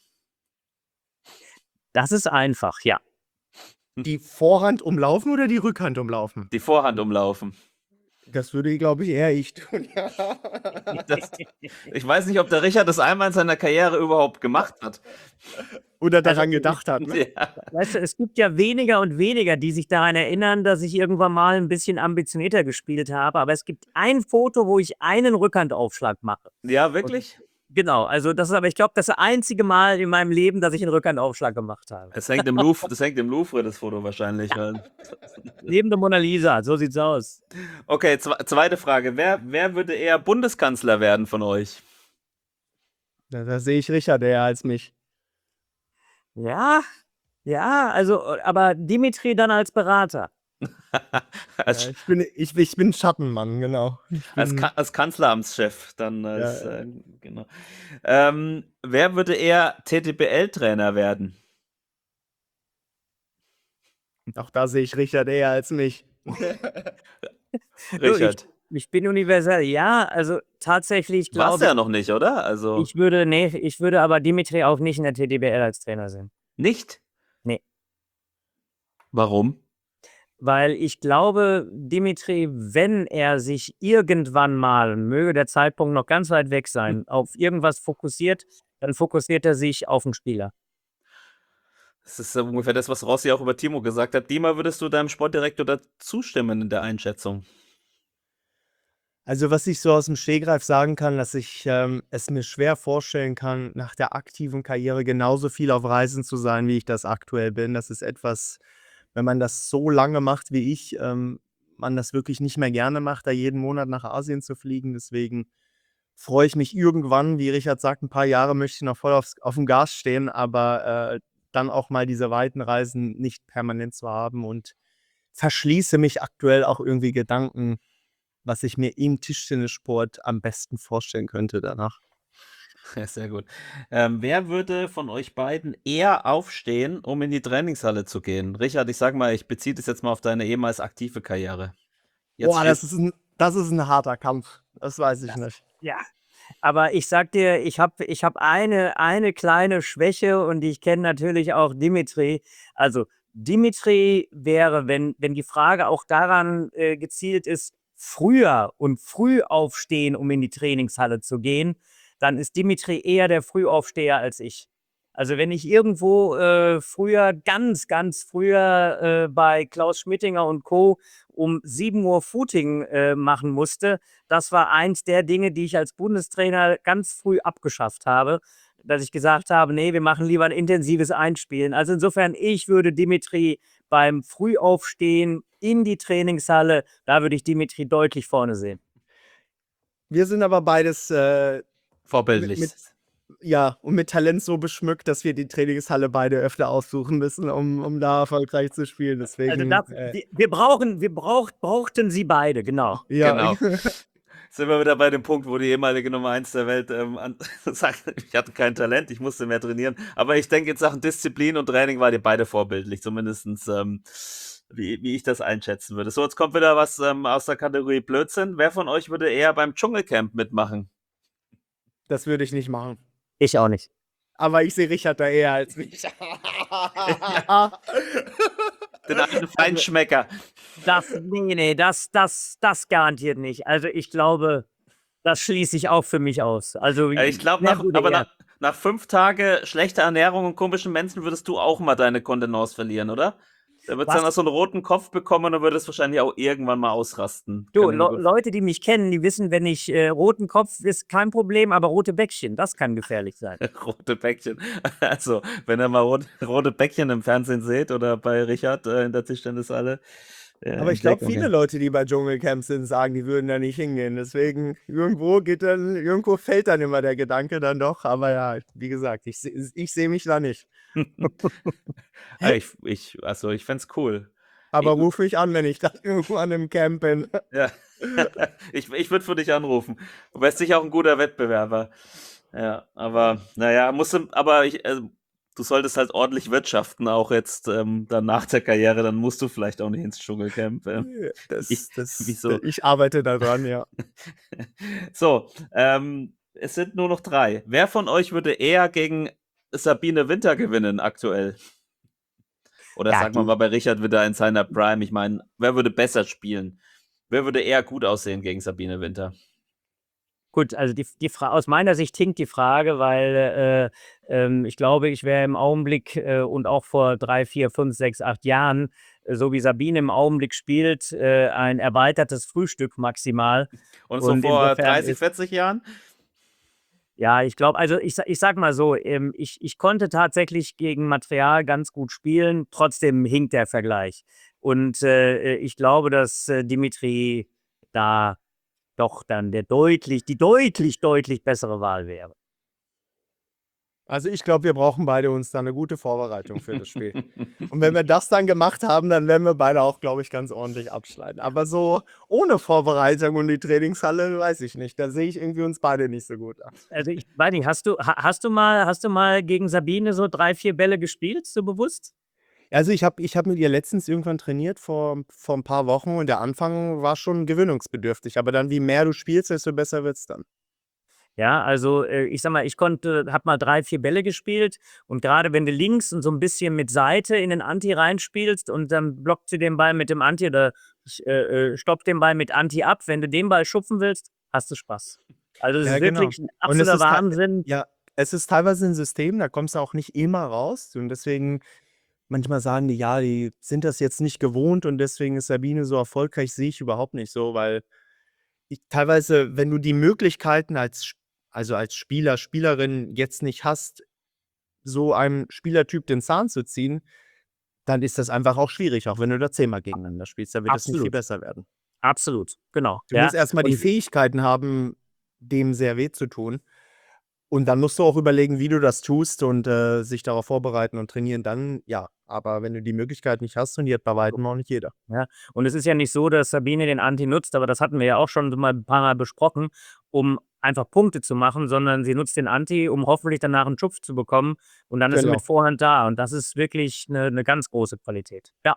Das ist einfach, ja. Die Vorhand umlaufen oder die Rückhand umlaufen? Die Vorhand umlaufen. Das würde, glaube ich, eher ich tun. Das, ich weiß nicht, ob der Richard das einmal in seiner Karriere überhaupt gemacht hat. Oder daran gedacht hat. Ne? Ja. Weißt du, es gibt ja weniger und weniger, die sich daran erinnern, dass ich irgendwann mal ein bisschen ambitionierter gespielt habe. Aber es gibt ein Foto, wo ich einen Rückhandaufschlag mache. Ja, wirklich? Genau, also das ist aber, ich glaube, das einzige Mal in meinem Leben, dass ich einen Rückhandaufschlag gemacht habe. Es hängt im Louvre, das hängt im Louvre, das Foto wahrscheinlich. weil- Neben der Mona Lisa, so sieht's aus. Okay, zwe- zweite Frage. Wer, wer würde eher Bundeskanzler werden von euch? Da, da sehe ich Richard eher als mich. Ja, ja, also, aber Dimitri dann als Berater. als, Ja, ich, bin, ich, ich bin Schattenmann, genau. Ich als, bin, Ka als Kanzleramtschef dann. Als, Ja, äh, genau. Ähm, wer würde eher T T B L-Trainer werden? auch da sehe ich Richard eher als mich. Du, Richard. Ich, ich bin universell, ja, also tatsächlich Warst du glaube ja noch nicht, oder? Also ich, ich würde, nee, ich würde aber Dimitri auch nicht in der T D B L als Trainer sehen. nicht? Nee. Warum? Weil ich glaube, Dimitri, wenn er sich irgendwann mal, möge der Zeitpunkt noch ganz weit weg sein, auf irgendwas fokussiert, dann fokussiert er sich auf den Spieler. Das ist ja ungefähr das, was Rossi auch über Timo gesagt hat. Dima, würdest du deinem Sportdirektor da zustimmen in der Einschätzung? Also was ich so aus dem Stegreif sagen kann, dass ich ähm, es mir schwer vorstellen kann, nach der aktiven Karriere genauso viel auf Reisen zu sein, wie ich das aktuell bin. Das ist etwas, wenn man das so lange macht wie ich, ähm, man das wirklich nicht mehr gerne macht, da jeden Monat nach Asien zu fliegen. Deswegen freue ich mich irgendwann, wie Richard sagt, ein paar Jahre möchte ich noch voll aufs, auf dem Gas stehen, aber äh, dann auch mal diese weiten Reisen nicht permanent zu haben und verschließe mich aktuell auch irgendwie Gedanken, was ich mir im Tischtennissport am besten vorstellen könnte danach. Ja, sehr gut. Ähm, wer würde von euch beiden eher aufstehen, um in die Trainingshalle zu gehen? Richard, ich sag mal, ich beziehe das jetzt mal auf deine ehemals aktive Karriere. Jetzt Boah, das stehst- ist, ein, das ist ein harter Kampf. Das weiß ich nicht. Ja, aber ich sag dir, ich habe ich hab eine, eine kleine Schwäche und ich kenne natürlich auch Dimitri. Also Dimitri wäre, wenn, wenn die Frage auch daran äh, gezielt ist, früher und früh aufstehen, um in die Trainingshalle zu gehen, dann ist Dimitri eher der Frühaufsteher als ich. Also wenn ich irgendwo äh, früher, ganz, ganz früher äh, bei Klaus Schmittinger und Co. um sieben Uhr Footing äh, machen musste, das war eins der Dinge, die ich als Bundestrainer ganz früh abgeschafft habe, dass ich gesagt habe, nee, wir machen lieber ein intensives Einspielen. Also insofern, ich würde Dimitri beim Frühaufstehen in die Trainingshalle, da würde ich Dimitri deutlich vorne sehen. Wir sind aber beides, äh, vorbildlich. Mit- ja, und mit Talent so beschmückt, dass wir die Trainingshalle beide öfter aussuchen müssen, um, um da erfolgreich zu spielen. Deswegen, Also da, äh, wir, wir brauchen, wir braucht, brauchten sie beide, genau. ja. Genau. Sind wir wieder bei dem Punkt, wo die ehemalige Nummer eins der Welt ähm, an, sagt, ich hatte kein Talent, ich musste mehr trainieren. Aber ich denke, in Sachen Disziplin und Training war ihr beide vorbildlich, zumindest ähm, wie, wie ich das einschätzen würde. So, jetzt kommt wieder was ähm, aus der Kategorie Blödsinn. Wer von euch würde eher beim Dschungelcamp mitmachen? Das würde ich nicht machen. Ich auch nicht. aber ich sehe Richard da eher als mich. Den alten Feinschmecker. Das, nee, nee, das, das, das garantiert nicht. Also ich glaube, das schließe ich auch für mich aus. Also Äh, Ich glaube, wer nach, würde aber eher- nach, nach fünf Tagen schlechter Ernährung und komischen Menschen würdest du auch mal deine Kontenance verlieren, oder? Da würdest Was? dann auch so einen roten Kopf bekommen und würdest wahrscheinlich auch irgendwann mal ausrasten. Du, Kann ich mir Le gut- Leute, die mich kennen, die wissen, wenn ich äh, roten Kopf ist kein Problem, aber rote Bäckchen, das kann gefährlich sein. Rote Bäckchen. Also, wenn ihr mal rot, rote Bäckchen im Fernsehen seht oder bei Richard äh, in der Tischtennishalle. äh, Aber im ich glaube, Jack- viele Leute, die bei Dschungelcamp sind, sagen, die würden da nicht hingehen. Deswegen, irgendwo geht dann, irgendwo fällt dann immer der Gedanke dann doch. Aber ja, wie gesagt, ich, seh- ich sehe mich da nicht. Ah, ich, ich, also, ich fänd's cool. Aber Ich- ruf mich an, wenn ich da irgendwo an einem Camp bin. Ja. ich ich würde für dich anrufen. Du wärst sicher auch ein guter Wettbewerber. Ja, aber naja, musst du, aber ich, äh, du solltest halt ordentlich wirtschaften, auch jetzt ähm, dann nach der Karriere, dann musst du vielleicht auch nicht ins Dschungelcamp. Ähm. Das, Ich- das, wieso? ich arbeite daran, ja. So, ähm, es sind nur noch drei. Wer von euch würde eher gegen Sabine Winter gewinnen aktuell? Oder Ja, sagen wir die- mal bei Richard wieder in seiner Prime. Ich meine, wer würde besser spielen? Wer würde eher gut aussehen gegen Sabine Winter? Gut, also die, die Fra aus meiner Sicht hinkt die Frage, weil äh, ähm, ich glaube, ich wäre im Augenblick äh, und auch vor drei, vier, fünf, sechs, acht Jahren, äh, so wie Sabine im Augenblick spielt, äh, ein erweitertes Frühstück maximal. Und so Und vor insofern dreißig, ist- vierzig Jahren? Ja, ich glaube, also ich, sa- ich sag mal so, ähm, ich, ich konnte tatsächlich gegen Material ganz gut spielen, trotzdem hinkt der Vergleich. Und äh, ich glaube, dass äh, Dimitri da doch dann der deutlich, die deutlich, deutlich bessere Wahl wäre. Also ich glaube, wir brauchen beide uns da eine gute Vorbereitung für das Spiel. Und wenn wir das dann gemacht haben, dann werden wir beide auch, glaube ich, ganz ordentlich abschneiden. Aber so ohne Vorbereitung und die Trainingshalle, weiß ich nicht. Da sehe ich irgendwie uns beide nicht so gut an. Also ich weiß nicht, hast du, ha, hast du mal, hast du mal gegen Sabine so drei, vier Bälle gespielt, so bewusst? Also ich habe ich hab mit ihr letztens irgendwann trainiert vor, vor ein paar Wochen und der Anfang war schon gewöhnungsbedürftig. Aber dann, wie mehr du spielst, desto besser wird es dann. Ja, also äh, ich sag mal, ich konnte, hab mal drei, vier Bälle gespielt und gerade wenn du links und so ein bisschen mit Seite in den Anti reinspielst und dann blockt sie den Ball mit dem Anti oder äh, äh, stoppt den Ball mit Anti ab, wenn du den Ball schupfen willst, hast du Spaß. Also es Ja, ist genau. wirklich ein Und es absoluter ist ta- Wahnsinn. Ja, es ist teilweise ein System, da kommst du auch nicht immer raus. Und deswegen, manchmal sagen die, ja, die sind das jetzt nicht gewohnt und deswegen ist Sabine so erfolgreich, sehe ich überhaupt nicht so, weil ich, teilweise, wenn du die Möglichkeiten als, Sp- also als Spieler, Spielerin jetzt nicht hast, so einem Spielertyp den Zahn zu ziehen, dann ist das einfach auch schwierig, auch wenn du da zehnmal gegeneinander spielst, da wird das nicht viel Absolut. besser werden. Absolut, genau. Du ja. musst erstmal die Und- Fähigkeiten haben, dem sehr weh zu tun. Und dann musst du auch überlegen, wie du das tust und äh, sich darauf vorbereiten und trainieren. Dann ja. Aber wenn du die Möglichkeit nicht hast, und die hat bei weitem auch nicht jeder. Und es ist ja nicht so, dass Sabine den Anti nutzt, aber das hatten wir ja auch schon mal ein paar Mal besprochen, um einfach Punkte zu machen, sondern sie nutzt den Anti, um hoffentlich danach einen Schupf zu bekommen und dann ist sie Genau. mit Vorhand da und das ist wirklich eine, eine ganz große Qualität. Ja,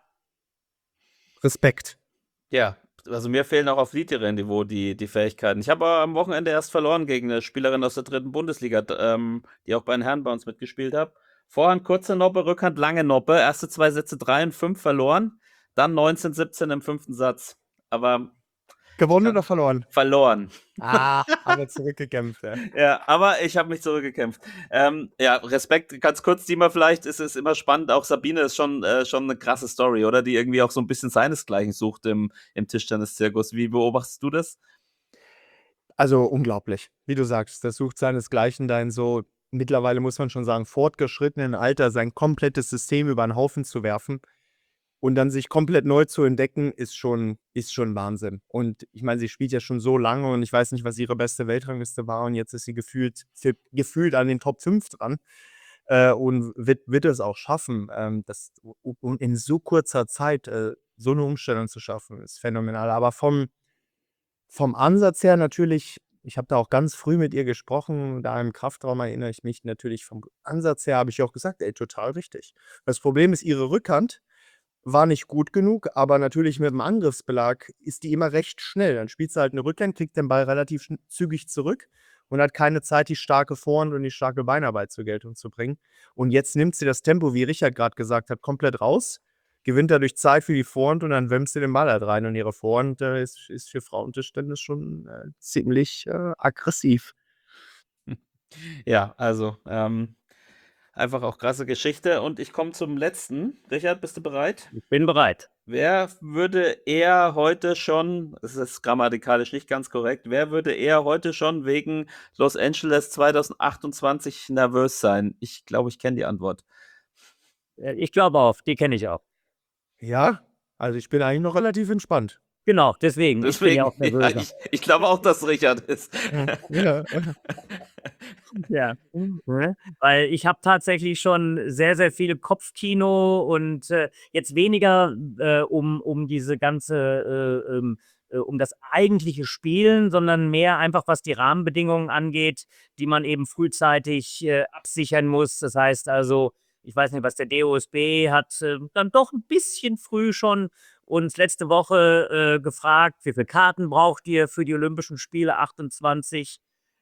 Respekt. Ja, also mir fehlen auch auf niedrigem Niveau die, die Fähigkeiten. Ich habe am Wochenende erst verloren gegen eine Spielerin aus der dritten Bundesliga, d- ähm, die auch bei den Herren bei uns mitgespielt hat. Vorhand kurze Noppe, Rückhand lange Noppe. Erste zwei Sätze drei und fünf verloren. Dann neunzehn siebzehn im fünften Satz. Aber Gewonnen Ja. oder verloren? verloren. Ah, aber zurückgekämpft. Ja. Ja, aber ich habe mich zurückgekämpft. Ähm, ja, Respekt, ganz kurz, Dima, vielleicht ist es immer spannend. Auch Sabine ist schon, äh, schon eine krasse Story, oder? Die irgendwie auch so ein bisschen seinesgleichen sucht im, im Tischtennis-Zirkus. Wie beobachtest du das? Also unglaublich. Wie du sagst, das sucht seinesgleichen da in so, mittlerweile muss man schon sagen, fortgeschrittenen Alter sein komplettes System über den Haufen zu werfen und dann sich komplett neu zu entdecken, ist schon, ist schon Wahnsinn. Und ich meine, sie spielt ja schon so lange und ich weiß nicht, was ihre beste Weltrangliste war und jetzt ist sie gefühlt, für- gefühlt an den Top fünf dran äh, und wird, wird es auch schaffen. Ähm, das, und in so kurzer Zeit äh, so eine Umstellung zu schaffen, ist phänomenal. Aber vom, vom Ansatz her natürlich, ich habe da auch ganz früh mit ihr gesprochen, da im Kraftraum erinnere ich mich natürlich vom Ansatz her, habe ich auch gesagt, ey, total richtig. Das Problem ist, ihre Rückhand war nicht gut genug, aber natürlich mit dem Angriffsbelag ist die immer recht schnell. Dann spielt sie halt eine Rückhand, kriegt den Ball relativ schn- zügig zurück und hat keine Zeit, die starke Vorhand und die starke Beinarbeit zur Geltung zu bringen. Und jetzt nimmt sie das Tempo, wie Richard gerade gesagt hat, komplett raus, gewinnt dadurch Zeit für die Vorhand und dann wemmt sie den Ball halt rein. Und ihre Vorhand äh, ist, ist für Frauentischtennis schon äh, ziemlich äh, aggressiv. Ja, also ähm, einfach auch krasse Geschichte. Und ich komme zum letzten. Richard, bist du bereit? Ich bin bereit. Wer würde eher heute schon, das ist grammatikalisch nicht ganz korrekt, wer würde eher heute schon wegen Los Angeles zwanzig achtundzwanzig nervös sein? Ich glaube, ich kenne die Antwort. Äh, Ich glaube auch, die kenne ich auch. Ja, also ich bin eigentlich noch relativ entspannt. Genau, deswegen. Ich bin ja Deswegen, auch ja, nervöser. ich, ich glaube auch, dass Richard ist. Ja. Ja, ne? Weil ich habe tatsächlich schon sehr, sehr viel Kopfkino und äh, jetzt weniger äh, um, um diese ganze, äh, ähm, äh, um das eigentliche Spielen, sondern mehr einfach, was die Rahmenbedingungen angeht, die man eben frühzeitig äh, absichern muss. Das heißt also, ich weiß nicht, was der D O S B hat äh, dann doch ein bisschen früh schon uns letzte Woche äh, gefragt, wie viele Karten braucht ihr für die Olympischen Spiele achtundzwanzig?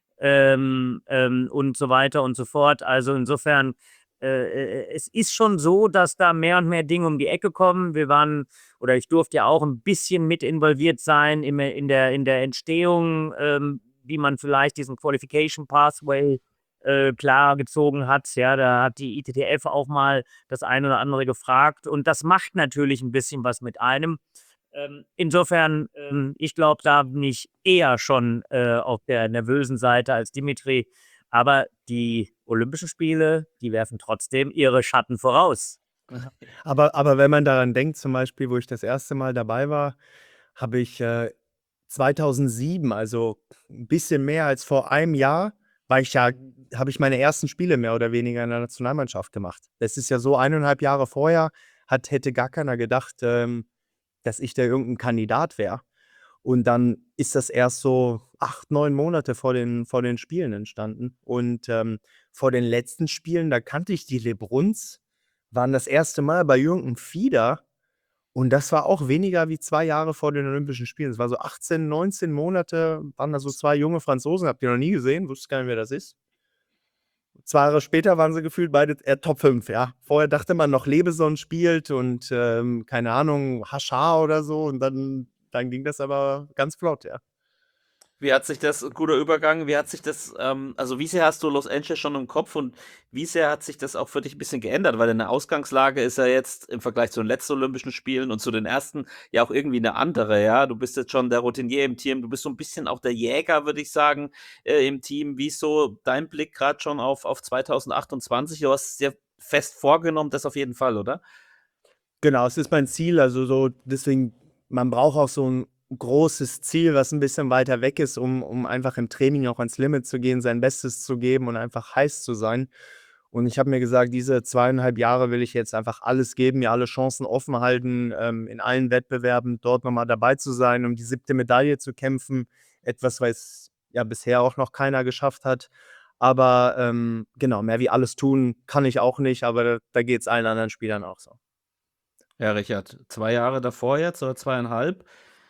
ähm, ähm, und so weiter und so fort. Also insofern, äh, äh, es ist schon so, dass da mehr und mehr Dinge um die Ecke kommen. Wir waren, oder ich durfte ja auch ein bisschen mit involviert sein im, in, der, in der Entstehung, ähm, wie man vielleicht diesen Qualification Pathway äh, klar gezogen hat. Ja, da hat die I T T F auch mal das eine oder andere gefragt. Und das macht natürlich ein bisschen was mit einem. Ähm, insofern, ähm, ich glaube, da bin ich eher schon äh, auf der nervösen Seite als Dimitri. Aber die Olympischen Spiele, die werfen trotzdem ihre Schatten voraus. Aber, aber wenn man daran denkt, zum Beispiel, wo ich das erste Mal dabei war, habe ich äh, zweitausendsieben, also ein bisschen mehr als vor einem Jahr, war ich ja, habe ich meine ersten Spiele mehr oder weniger in der Nationalmannschaft gemacht. Das ist ja so eineinhalb Jahre vorher, hat, hätte gar keiner gedacht, ähm, dass ich da irgendein Kandidat wäre. Und dann ist das erst so acht, neun Monate vor den, vor den Spielen entstanden. Und ähm, vor den letzten Spielen, da kannte ich die Lebruns, waren das erste Mal bei Jürgen Fieder. Und das war auch weniger wie zwei Jahre vor den Olympischen Spielen. Es war so achtzehn, neunzehn Monate, waren da so zwei junge Franzosen, habt ihr noch nie gesehen, wusste gar nicht, wer das ist. Zwei Jahre später waren sie gefühlt beide eher Top fünf, ja. Vorher dachte man noch, Lebeson spielt und ähm, keine Ahnung, Haschar oder so. Und dann, dann ging das aber ganz flott, ja. Wie hat sich das, guter Übergang, wie hat sich das, ähm, also wie sehr hast du Los Angeles schon im Kopf und wie sehr hat sich das auch für dich ein bisschen geändert? Weil deine Ausgangslage ist ja jetzt im Vergleich zu den letzten Olympischen Spielen und zu den ersten ja auch irgendwie eine andere, ja. Du bist jetzt schon der Routinier im Team, du bist so ein bisschen auch der Jäger, würde ich sagen, äh, im Team. Wie ist so dein Blick gerade schon auf, auf zwanzig achtundzwanzig? Du hast es dir fest vorgenommen, das auf jeden Fall, oder? Genau, es ist mein Ziel. Also so, deswegen, man braucht auch so ein großes Ziel, was ein bisschen weiter weg ist, um, um einfach im Training auch ans Limit zu gehen, sein Bestes zu geben und einfach heiß zu sein. Und ich habe mir gesagt, diese zweieinhalb Jahre will ich jetzt einfach alles geben, mir alle Chancen offen halten, ähm, in allen Wettbewerben dort nochmal dabei zu sein, um die siebte Medaille zu kämpfen. Etwas, was ja bisher auch noch keiner geschafft hat. Aber ähm, genau, mehr wie alles tun kann ich auch nicht, aber da, da geht es allen anderen Spielern auch so. Ja, Richard, zwei Jahre davor jetzt oder zweieinhalb.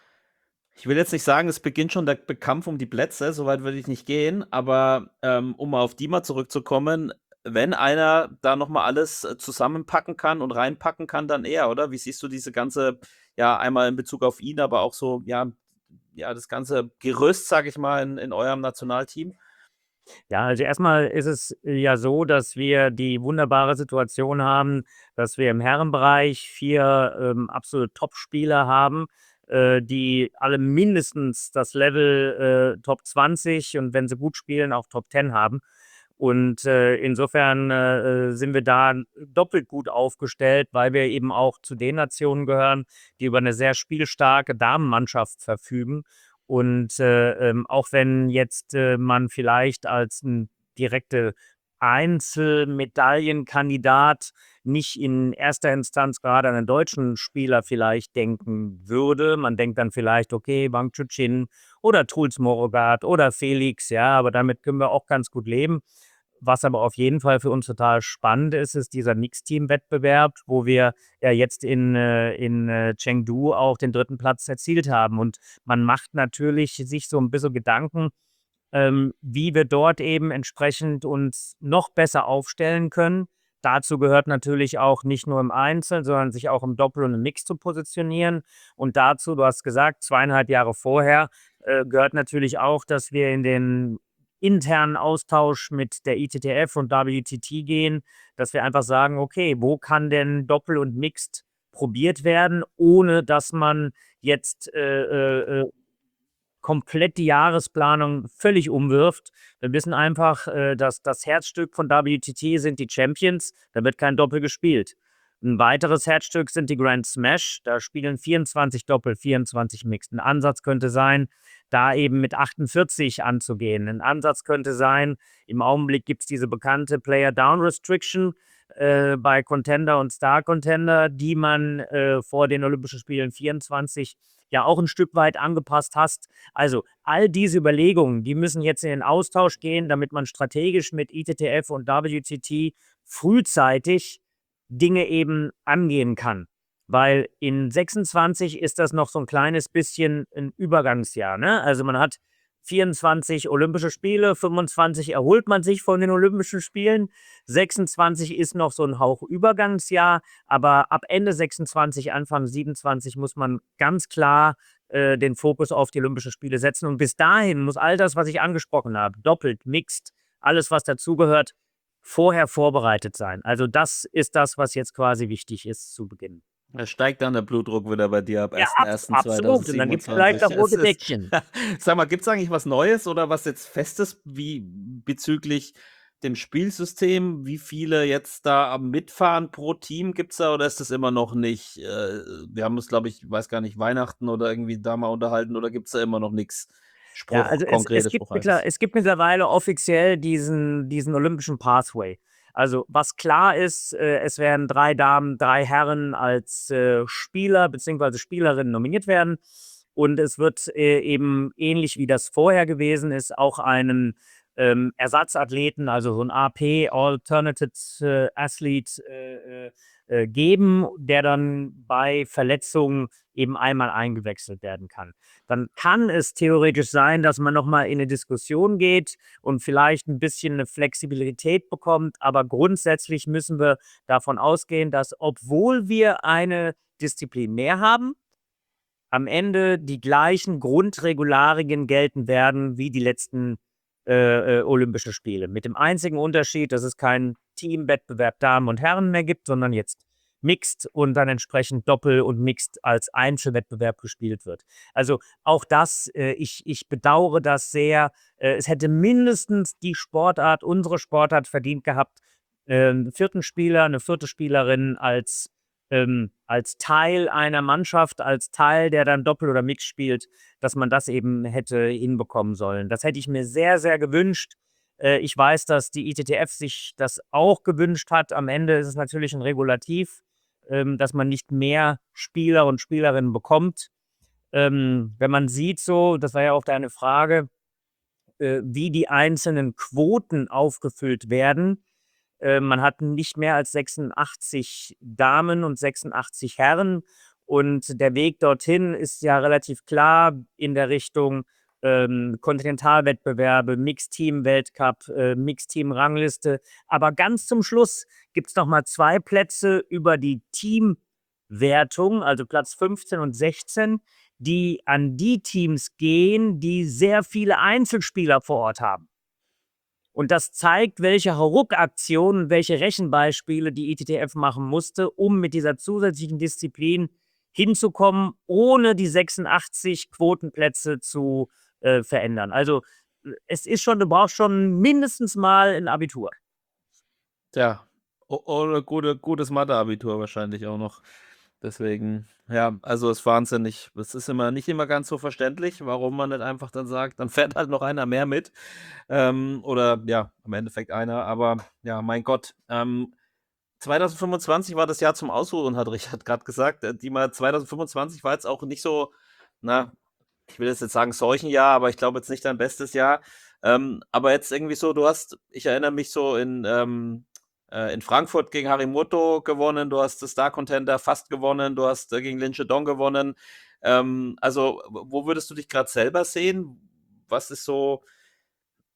Ich will jetzt nicht sagen, es beginnt schon der Be Kampf um die Plätze, so weit würde ich nicht gehen, aber, ähm, um mal auf Dima zurückzukommen, wenn einer da noch mal alles, äh, zusammenpacken kann und reinpacken kann, dann er, oder? Wie siehst du diese ganze ja, einmal in Bezug auf ihn, aber auch so, ja ja, das ganze Gerüst, sage ich mal, in in eurem Nationalteam? Ja, also erstmal ist es ja so, dass wir die wunderbare Situation haben, dass wir im Herrenbereich vier ähm, absolute Top-Spieler haben, äh, die alle mindestens das Level äh, Top zwanzig und wenn sie gut spielen, auch Top zehn haben. Und äh, insofern äh, sind wir da doppelt gut aufgestellt, weil wir eben auch zu den Nationen gehören, die über eine sehr spielstarke Damenmannschaft verfügen. Und äh, ähm, auch wenn jetzt äh, man vielleicht als ein direkte Einzelmedaillenkandidat nicht in erster Instanz gerade an einen deutschen Spieler vielleicht denken würde, man denkt dann vielleicht, okay, Wang Chuqin oder Truls Morogat oder Felix, ja, aber damit können wir auch ganz gut leben. Was aber auf jeden Fall für uns total spannend ist, ist dieser Mixteam-Wettbewerb, wo wir ja jetzt in, äh, in äh, Chengdu auch den dritten Platz erzielt haben. Und man macht natürlich sich so ein bisschen Gedanken, ähm, wie wir dort eben entsprechend uns noch besser aufstellen können. Dazu gehört natürlich auch nicht nur im Einzel, sondern sich auch im Doppel und im Mix zu positionieren. Und dazu, du hast gesagt, zweieinhalb Jahre vorher, äh, gehört natürlich auch, dass wir in den internen Austausch mit der I T T F und W T T gehen, dass wir einfach sagen, okay, wo kann denn Doppel und Mixed probiert werden, ohne dass man jetzt äh, äh, äh, komplett die Jahresplanung völlig umwirft. Wir wissen einfach, äh, dass das Herzstück von W T T sind die Champions, da wird kein Doppel gespielt. Ein weiteres Herzstück sind die Grand Smash, da spielen vierundzwanzig Doppel, vierundzwanzig Mixed. Ein Ansatz könnte sein, da eben mit achtundvierzig anzugehen. Ein Ansatz könnte sein, im Augenblick gibt es diese bekannte Player-Down-Restriction äh, bei Contender und Star-Contender, die man äh, vor den Olympischen Spielen vierundzwanzig ja auch ein Stück weit angepasst hast. Also all diese Überlegungen, die müssen jetzt in den Austausch gehen, damit man strategisch mit I T T F und W T T frühzeitig Dinge eben angehen kann. Weil in sechsundzwanzig ist das noch so ein kleines bisschen ein Übergangsjahr. Ne? Also man hat vierundzwanzig Olympische Spiele, fünfundzwanzig erholt man sich von den Olympischen Spielen, sechsundzwanzig ist noch so ein Hauch Übergangsjahr, aber ab Ende sechsundzwanzig, Anfang siebenundzwanzig muss man ganz klar äh, den Fokus auf die Olympischen Spiele setzen und bis dahin muss all das, was ich angesprochen habe, doppelt, mixed, alles, was dazugehört, vorher vorbereitet sein. Also das ist das, was jetzt quasi wichtig ist zu Beginn. Da steigt dann der Blutdruck wieder bei dir ab Ja, abs- absolut. Und dann gibt es zweitausendsiebenundzwanzig. vielleicht auch rote Es ist- Deckchen. Sag mal, gibt es eigentlich was Neues oder was jetzt Festes wie bezüglich dem Spielsystem? Wie viele jetzt da am Mitfahren pro Team gibt es da oder ist das immer noch nicht? Äh, wir haben uns, glaube ich, weiß gar nicht, Weihnachten oder irgendwie da mal unterhalten oder gibt es da immer noch nichts Spruch, Ja, also es, konkretes es, gibt Spruchhaltes? mittler, es gibt mittlerweile offiziell diesen, diesen olympischen Pathway. Also was klar ist, äh, es werden drei Damen, drei Herren als äh, Spieler bzw. Spielerinnen nominiert werden. Und es wird äh, eben ähnlich wie das vorher gewesen ist, auch einen ähm, Ersatzathleten, also so ein A P, Alternative äh, Athlete, äh, äh, geben, der dann bei Verletzungen eben einmal eingewechselt werden kann. Dann kann es theoretisch sein, dass man nochmal in eine Diskussion geht und vielleicht ein bisschen eine Flexibilität bekommt. Aber grundsätzlich müssen wir davon ausgehen, dass obwohl wir eine Disziplin mehr haben, am Ende die gleichen Grundregularien gelten werden wie die letzten äh, äh, Olympische Spiele. Mit dem einzigen Unterschied, dass es keinen Teamwettbewerb Damen und Herren mehr gibt, sondern jetzt Mixed und dann entsprechend Doppel und Mixed als Einzelwettbewerb gespielt wird. Also auch das, äh, ich, ich bedauere das sehr. Äh, es hätte mindestens die Sportart, unsere Sportart verdient gehabt, äh, einen vierten Spieler, eine vierte Spielerin als, ähm, als Teil einer Mannschaft, als Teil, der dann Doppel oder Mix spielt, dass man das eben hätte hinbekommen sollen. Das hätte ich mir sehr, sehr gewünscht. Äh, ich weiß, dass die I T T F sich das auch gewünscht hat. Am Ende ist es natürlich ein Regulativ, ähm, dass man nicht mehr Spieler und Spielerinnen bekommt. Ähm, wenn man sieht so, das war ja auch deine Frage, äh, wie die einzelnen Quoten aufgefüllt werden. Äh, man hat nicht mehr als sechsundachtzig Damen und sechsundachtzig Herren und der Weg dorthin ist ja relativ klar in der Richtung ähm, Kontinentalwettbewerbe, Mixteam-Weltcup, äh, Mixteam-Rangliste. Aber ganz zum Schluss gibt es nochmal zwei Plätze über die Teamwertung, also Platz fünfzehn und sechzehn, die an die Teams gehen, die sehr viele Einzelspieler vor Ort haben. Und das zeigt, welche Hauruck-Aktionen, welche Rechenbeispiele die I T T F machen musste, um mit dieser zusätzlichen Disziplin hinzukommen, ohne die sechsundachtzig Quotenplätze zu äh, verändern. Also es ist schon, du brauchst schon mindestens mal ein Abitur. Tja, o- oder gute, gutes Mathe-Abitur wahrscheinlich auch noch. Deswegen, ja, also es ist wahnsinnig. Es ist immer nicht immer ganz so verständlich, warum man nicht einfach dann sagt, dann fährt halt noch einer mehr mit. Ähm, oder ja, im Endeffekt einer. Aber ja, mein Gott. Ähm, zweitausendfünfundzwanzig war das Jahr zum Ausruhen, hat Richard gerade gesagt. Äh, Die mal zweitausendfünfundzwanzig war jetzt auch nicht so, na, ich will jetzt nicht sagen Seuchenjahr, aber ich glaube jetzt nicht dein bestes Jahr. Ähm, aber jetzt irgendwie so, du hast, ich erinnere mich so in, ähm, äh, in Frankfurt gegen Harimoto gewonnen, du hast das Star Contender fast gewonnen, du hast äh, gegen Lin Chedong gewonnen. Ähm, also, w- wo würdest du dich gerade selber sehen? Was ist so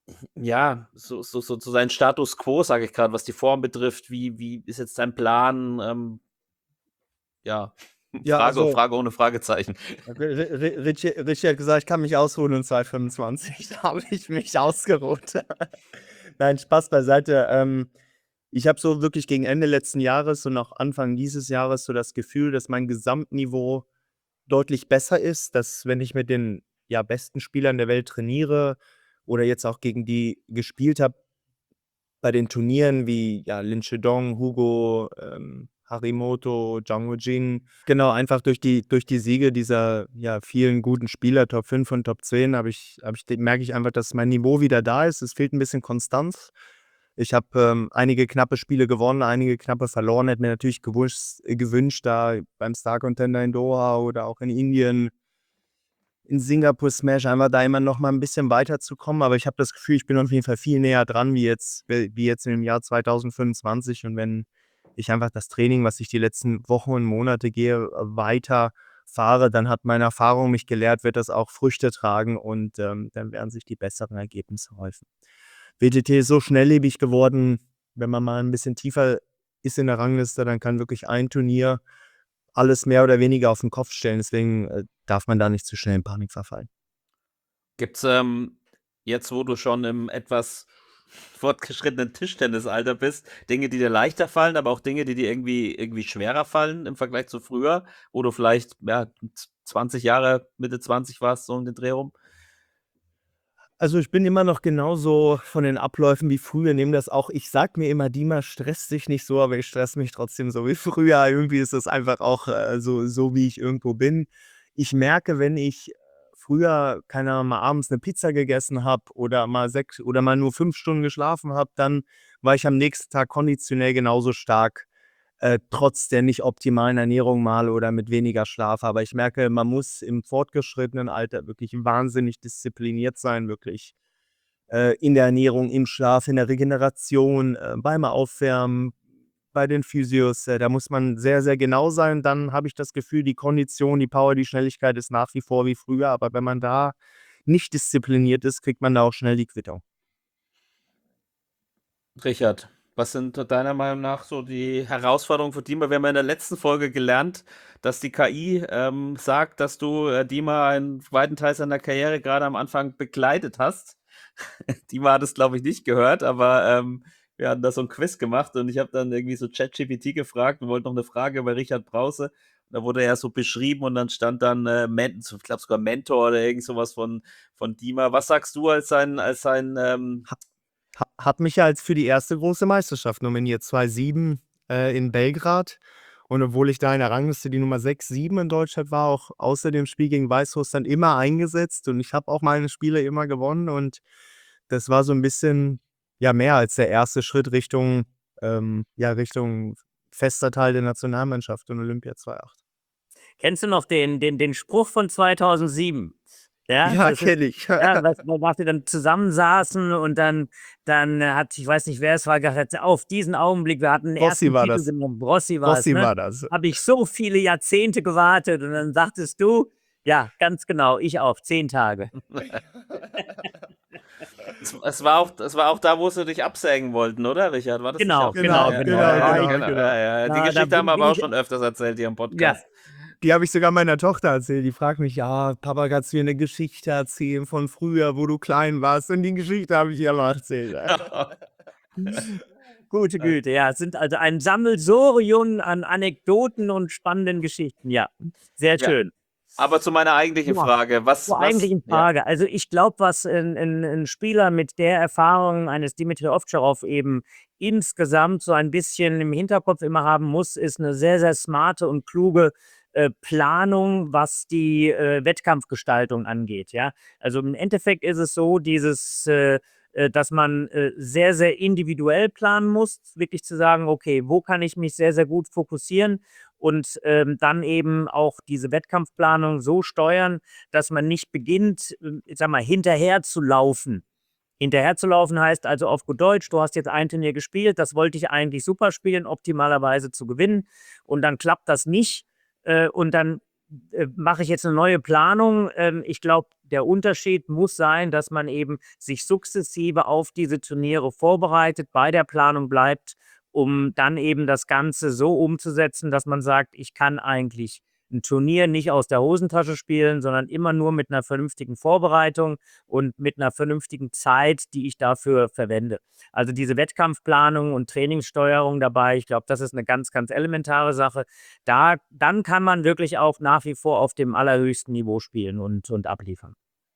Ja, so, so, so, so sein Status quo, sage ich gerade, was die Form betrifft. Wie, wie ist jetzt sein Plan? Ähm, ja, Ja, Frage, also Frage ohne Fragezeichen. R- R- Richie, Richie hat gesagt, ich kann mich ausruhen in zwei fünfundzwanzig. Da habe ich mich ausgeruht. Nein, Spaß beiseite. Ähm, ich habe so wirklich gegen Ende letzten Jahres und auch Anfang dieses Jahres so das Gefühl, dass mein Gesamtniveau deutlich besser ist, dass wenn ich mit den ja, besten Spielern der Welt trainiere oder jetzt auch gegen die gespielt habe, bei den Turnieren wie ja, Lin Chedong, Hugo, ähm, Harimoto, Zhang Weijing, genau, einfach durch die, durch die Siege dieser ja, vielen guten Spieler, Top fünf und Top zehn, habe ich, hab ich, merke ich einfach, dass mein Niveau wieder da ist. Es fehlt ein bisschen Konstanz. Ich habe ähm, einige knappe Spiele gewonnen, einige knappe verloren. Hätte mir natürlich gewünscht, äh, gewünscht, da beim Star Contender in Doha oder auch in Indien, in Singapur Smash einfach da immer noch mal ein bisschen weiterzukommen. Aber ich habe das Gefühl, ich bin auf jeden Fall viel näher dran wie jetzt, wie wie jetzt im Jahr zwanzig fünfundzwanzig. Und wenn ich einfach das Training, was ich die letzten Wochen und Monate gehe, äh, weiter fahre, dann hat meine Erfahrung mich gelehrt, wird das auch Früchte tragen und ähm, dann werden sich die besseren Ergebnisse häufen. W T T ist so schnelllebig geworden, wenn man mal ein bisschen tiefer ist in der Rangliste, dann kann wirklich ein Turnier alles mehr oder weniger auf den Kopf stellen. Deswegen äh, darf man da nicht zu schnell in Panik verfallen. Gibt's ähm, jetzt, wo du schon im etwas fortgeschrittenen Tischtennisalter bist, Dinge, die dir leichter fallen, aber auch Dinge, die dir irgendwie, irgendwie schwerer fallen im Vergleich zu früher, wo du vielleicht ja, z- zwanzig Jahre, Mitte zwanzig warst, so um den Dreh rum? Also ich bin immer noch genauso von den Abläufen wie früher, nehme das auch, ich sag mir immer, Dima, stress dich nicht so, aber ich stress mich trotzdem so wie früher. Irgendwie ist das einfach auch äh, so, so, wie ich irgendwo bin. Ich merke, wenn ich früher, keine Ahnung, mal abends eine Pizza gegessen habe oder mal sechs oder mal nur fünf Stunden geschlafen habe, dann war ich am nächsten Tag konditionell genauso stark, äh, trotz der nicht optimalen Ernährung mal oder mit weniger Schlaf. Aber ich merke, man muss im fortgeschrittenen Alter wirklich wahnsinnig diszipliniert sein, wirklich äh, in der Ernährung, im Schlaf, in der Regeneration, äh, beim Aufwärmen, bei den Physios. Äh, da muss man sehr, sehr genau sein. Dann habe ich das Gefühl, die Kondition, die Power, die Schnelligkeit ist nach wie vor wie früher. Aber wenn man da nicht diszipliniert ist, kriegt man da auch schnell die Quittung. Richard, was sind deiner Meinung nach so die Herausforderungen für Dima? Wir haben ja in der letzten Folge gelernt, dass die K I ähm, sagt, dass du äh, Dima einen weiten Teil seiner Karriere gerade am Anfang begleitet hast. Dima hat es, glaube ich, nicht gehört, aber ähm, wir hatten da so ein Quiz gemacht und ich habe dann irgendwie so ChatGPT gefragt und wollte noch eine Frage über Richard Brause. Da wurde er so beschrieben und dann stand dann, äh, Men ich glaube sogar Mentor oder irgend sowas von, von Dima. Was sagst du als sein, als sein ähm, Ha- Hat mich ja als für die erste große Meisterschaft nominiert, zweitausendsieben äh, in Belgrad. Und obwohl ich da in der Rangliste die Nummer sechs, sieben in Deutschland war, auch außer dem Spiel gegen Weißrussland immer eingesetzt. Und ich habe auch meine Spiele immer gewonnen. Und das war so ein bisschen ja mehr als der erste Schritt Richtung, ähm, ja, Richtung fester Teil der Nationalmannschaft und Olympia zweitausendacht. Kennst du noch den, den, den Spruch von zweitausendsieben? Ja, Ja, das ist, kenne ich. ja, was, was wir dann zusammensaßen und dann, dann hat, ich weiß nicht, wer es war, gesagt, auf diesen Augenblick, wir hatten den Rossi ersten war Titel das. genommen, Rossi war es, Rossi ne? war das. Habe ich so viele Jahrzehnte gewartet und dann sagtest du, ja, ganz genau, ich auch, zehn Tage. Es, es, war auch, es war auch da, wo sie dich absägen wollten, oder, Richard? War das nicht Genau, auch? genau, ja, genau. Ja, ja, genau, genau, genau. Ja, ja. Die Na, da Geschichte haben wir bin aber auch ich- schon öfters erzählt hier im Ja, Podcast. Die habe ich sogar meiner Tochter erzählt. Die fragt mich, ja, Papa, kannst du mir eine Geschichte erzählen von früher, wo du klein warst? Und die Geschichte habe ich ihr mal erzählt. gute Güte, ja, es sind also ein Sammelsurium an Anekdoten und spannenden Geschichten, ja, sehr Ja. schön. Aber zu meiner eigentlichen Ja, Frage. Was, Zur was, eigentlichen ja. Frage. Also ich glaube, was ein, ein, ein Spieler mit der Erfahrung eines Dimitri Ovtcharov eben insgesamt so ein bisschen im Hinterkopf immer haben muss, ist eine sehr, sehr smarte und kluge äh, Planung, was die äh, Wettkampfgestaltung angeht. Ja? Also im Endeffekt ist es so, dieses, äh, äh, dass man äh, sehr, sehr individuell planen muss, wirklich zu sagen, okay, wo kann ich mich sehr, sehr gut fokussieren und ähm, dann eben auch diese Wettkampfplanung so steuern, dass man nicht beginnt, äh, ich sag mal, hinterher zu laufen. Hinterher zu laufen heißt also auf gut Deutsch, du hast jetzt ein Turnier gespielt, das wollte ich eigentlich super spielen, optimalerweise zu gewinnen und dann klappt das nicht äh, und dann äh, mache ich jetzt eine neue Planung? Ähm, ich glaube, der Unterschied muss sein, dass man eben sich sukzessive auf diese Turniere vorbereitet, bei der Planung bleibt, um dann eben das Ganze so umzusetzen, dass man sagt, ich kann eigentlich ein Turnier nicht aus der Hosentasche spielen, sondern immer nur mit einer vernünftigen Vorbereitung und mit einer vernünftigen Zeit, die ich dafür verwende. Also diese Wettkampfplanung und Trainingssteuerung dabei, ich glaube, das ist eine ganz, ganz elementare Sache. Da dann kann man wirklich auch nach wie vor auf dem allerhöchsten Niveau spielen und und abliefern.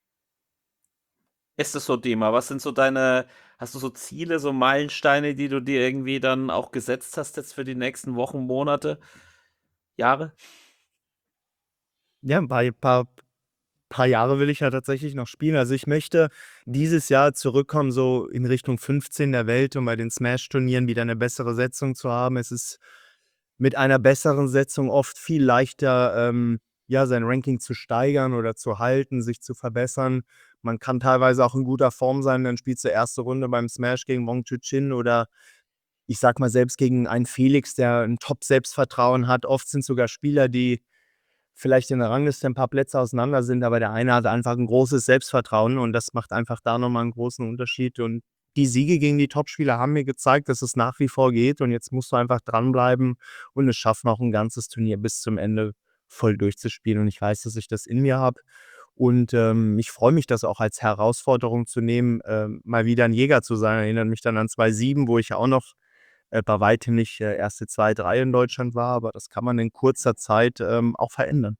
Ist es so, Dima? Was sind so deine hast du so Ziele, so Meilensteine, die du dir irgendwie dann auch gesetzt hast jetzt für die nächsten Wochen, Monate, Jahre? Ja, ein paar paar paar Jahre will ich ja tatsächlich noch spielen. Also, ich möchte dieses Jahr zurückkommen, so in Richtung fünfzehn der Welt, um bei den Smash-Turnieren wieder eine bessere Setzung zu haben. Es ist mit einer besseren Setzung oft viel leichter, ähm, ja, sein Ranking zu steigern oder zu halten, sich zu verbessern. Man kann teilweise auch in guter Form sein, dann spielst du erste Runde beim Smash gegen Wong Chun-Chin oder ich sag mal, selbst gegen einen Felix, der ein Top-Selbstvertrauen hat. Oft sind sogar Spieler, die vielleicht in der Rangliste ein paar Plätze auseinander sind, aber der eine hat einfach ein großes Selbstvertrauen und das macht einfach da noch mal 'n großen Unterschied. Und die Siege gegen die Topspieler haben mir gezeigt, dass es nach wie vor geht und jetzt musst du einfach dranbleiben und es schaffen, auch ein ganzes Turnier bis zum Ende voll durchzuspielen und ich weiß, dass ich das in mir habe und, ähm, ich freue mich, das auch als Herausforderung zu nehmen, ähm, mal wieder ein Jäger zu sein. Erinnert mich dann an zwanzig sieben, wo ich ja auch noch äh, bei weitem nicht, äh, erste zwei, drei in Deutschland war, aber das kann man in kurzer Zeit, ähm, auch verändern.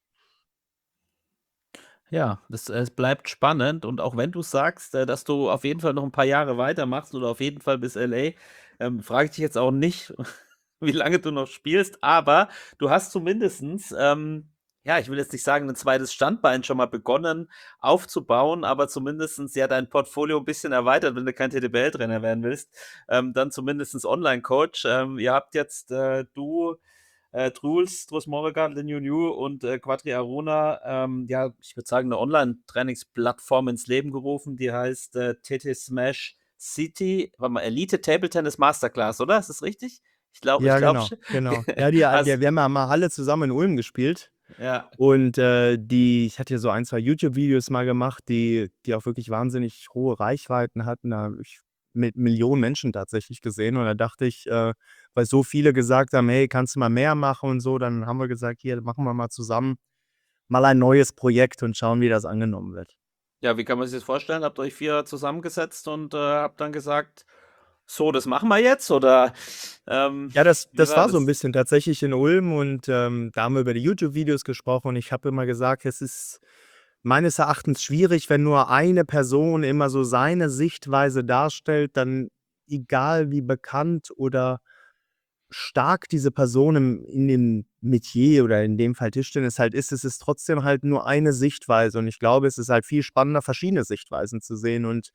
Ja, das, äh, es bleibt spannend und auch wenn du sagst, äh, dass du auf jeden Fall noch ein paar Jahre weitermachst oder auf jeden Fall bis L A, ähm, frage ich dich jetzt auch nicht, wie lange du noch spielst, aber du hast zumindestens, ähm, ja, ich will jetzt nicht sagen, ein zweites Standbein schon mal begonnen aufzubauen, aber zumindestens ja dein Portfolio ein bisschen erweitert, wenn du kein T D B L-Trainer werden willst, ähm, dann zumindestens Online-Coach. Ähm, ihr habt jetzt, äh, du äh, Truls, Truls Moregard, Lin New und äh, Quadri Aruna, ähm, ja, ich würde sagen, eine Online-Trainingsplattform ins Leben gerufen, die heißt äh, T T Smash City, warte mal, Elite Table Tennis Masterclass, oder? Ist das richtig? Ich glaube, ich Ja, glaube genau, schon. genau. Ja, die a Also, wir haben ja mal Halle zusammen in Ulm gespielt ja, und, äh, die ich hatte ja so ein, zwei YouTube-Videos mal gemacht, die die auch wirklich wahnsinnig hohe Reichweiten hatten. Da habe ich mit Millionen Menschen tatsächlich gesehen und da dachte ich, äh, weil so viele gesagt haben: „Hey, kannst du mal mehr machen?“ und so, dann haben wir gesagt: „Hier, machen wir mal zusammen mal ein neues Projekt und schauen, wie das angenommen wird.“ ja, wie kann man sich das vorstellen? Habt ihr euch vier zusammengesetzt und äh, habt dann gesagt, so, das machen wir jetzt? Oder ähm, Ja, das wie das war war so 'n das? bisschen tatsächlich in Ulm und, ähm, da haben wir über die YouTube-Videos gesprochen und ich habe immer gesagt, es ist meines Erachtens schwierig, wenn nur eine Person immer so seine Sichtweise darstellt, dann egal wie bekannt oder stark diese Person im in dem Metier oder in dem Fall Tischtennis halt ist, es ist trotzdem halt nur eine Sichtweise und ich glaube, es ist halt viel spannender, verschiedene Sichtweisen zu sehen und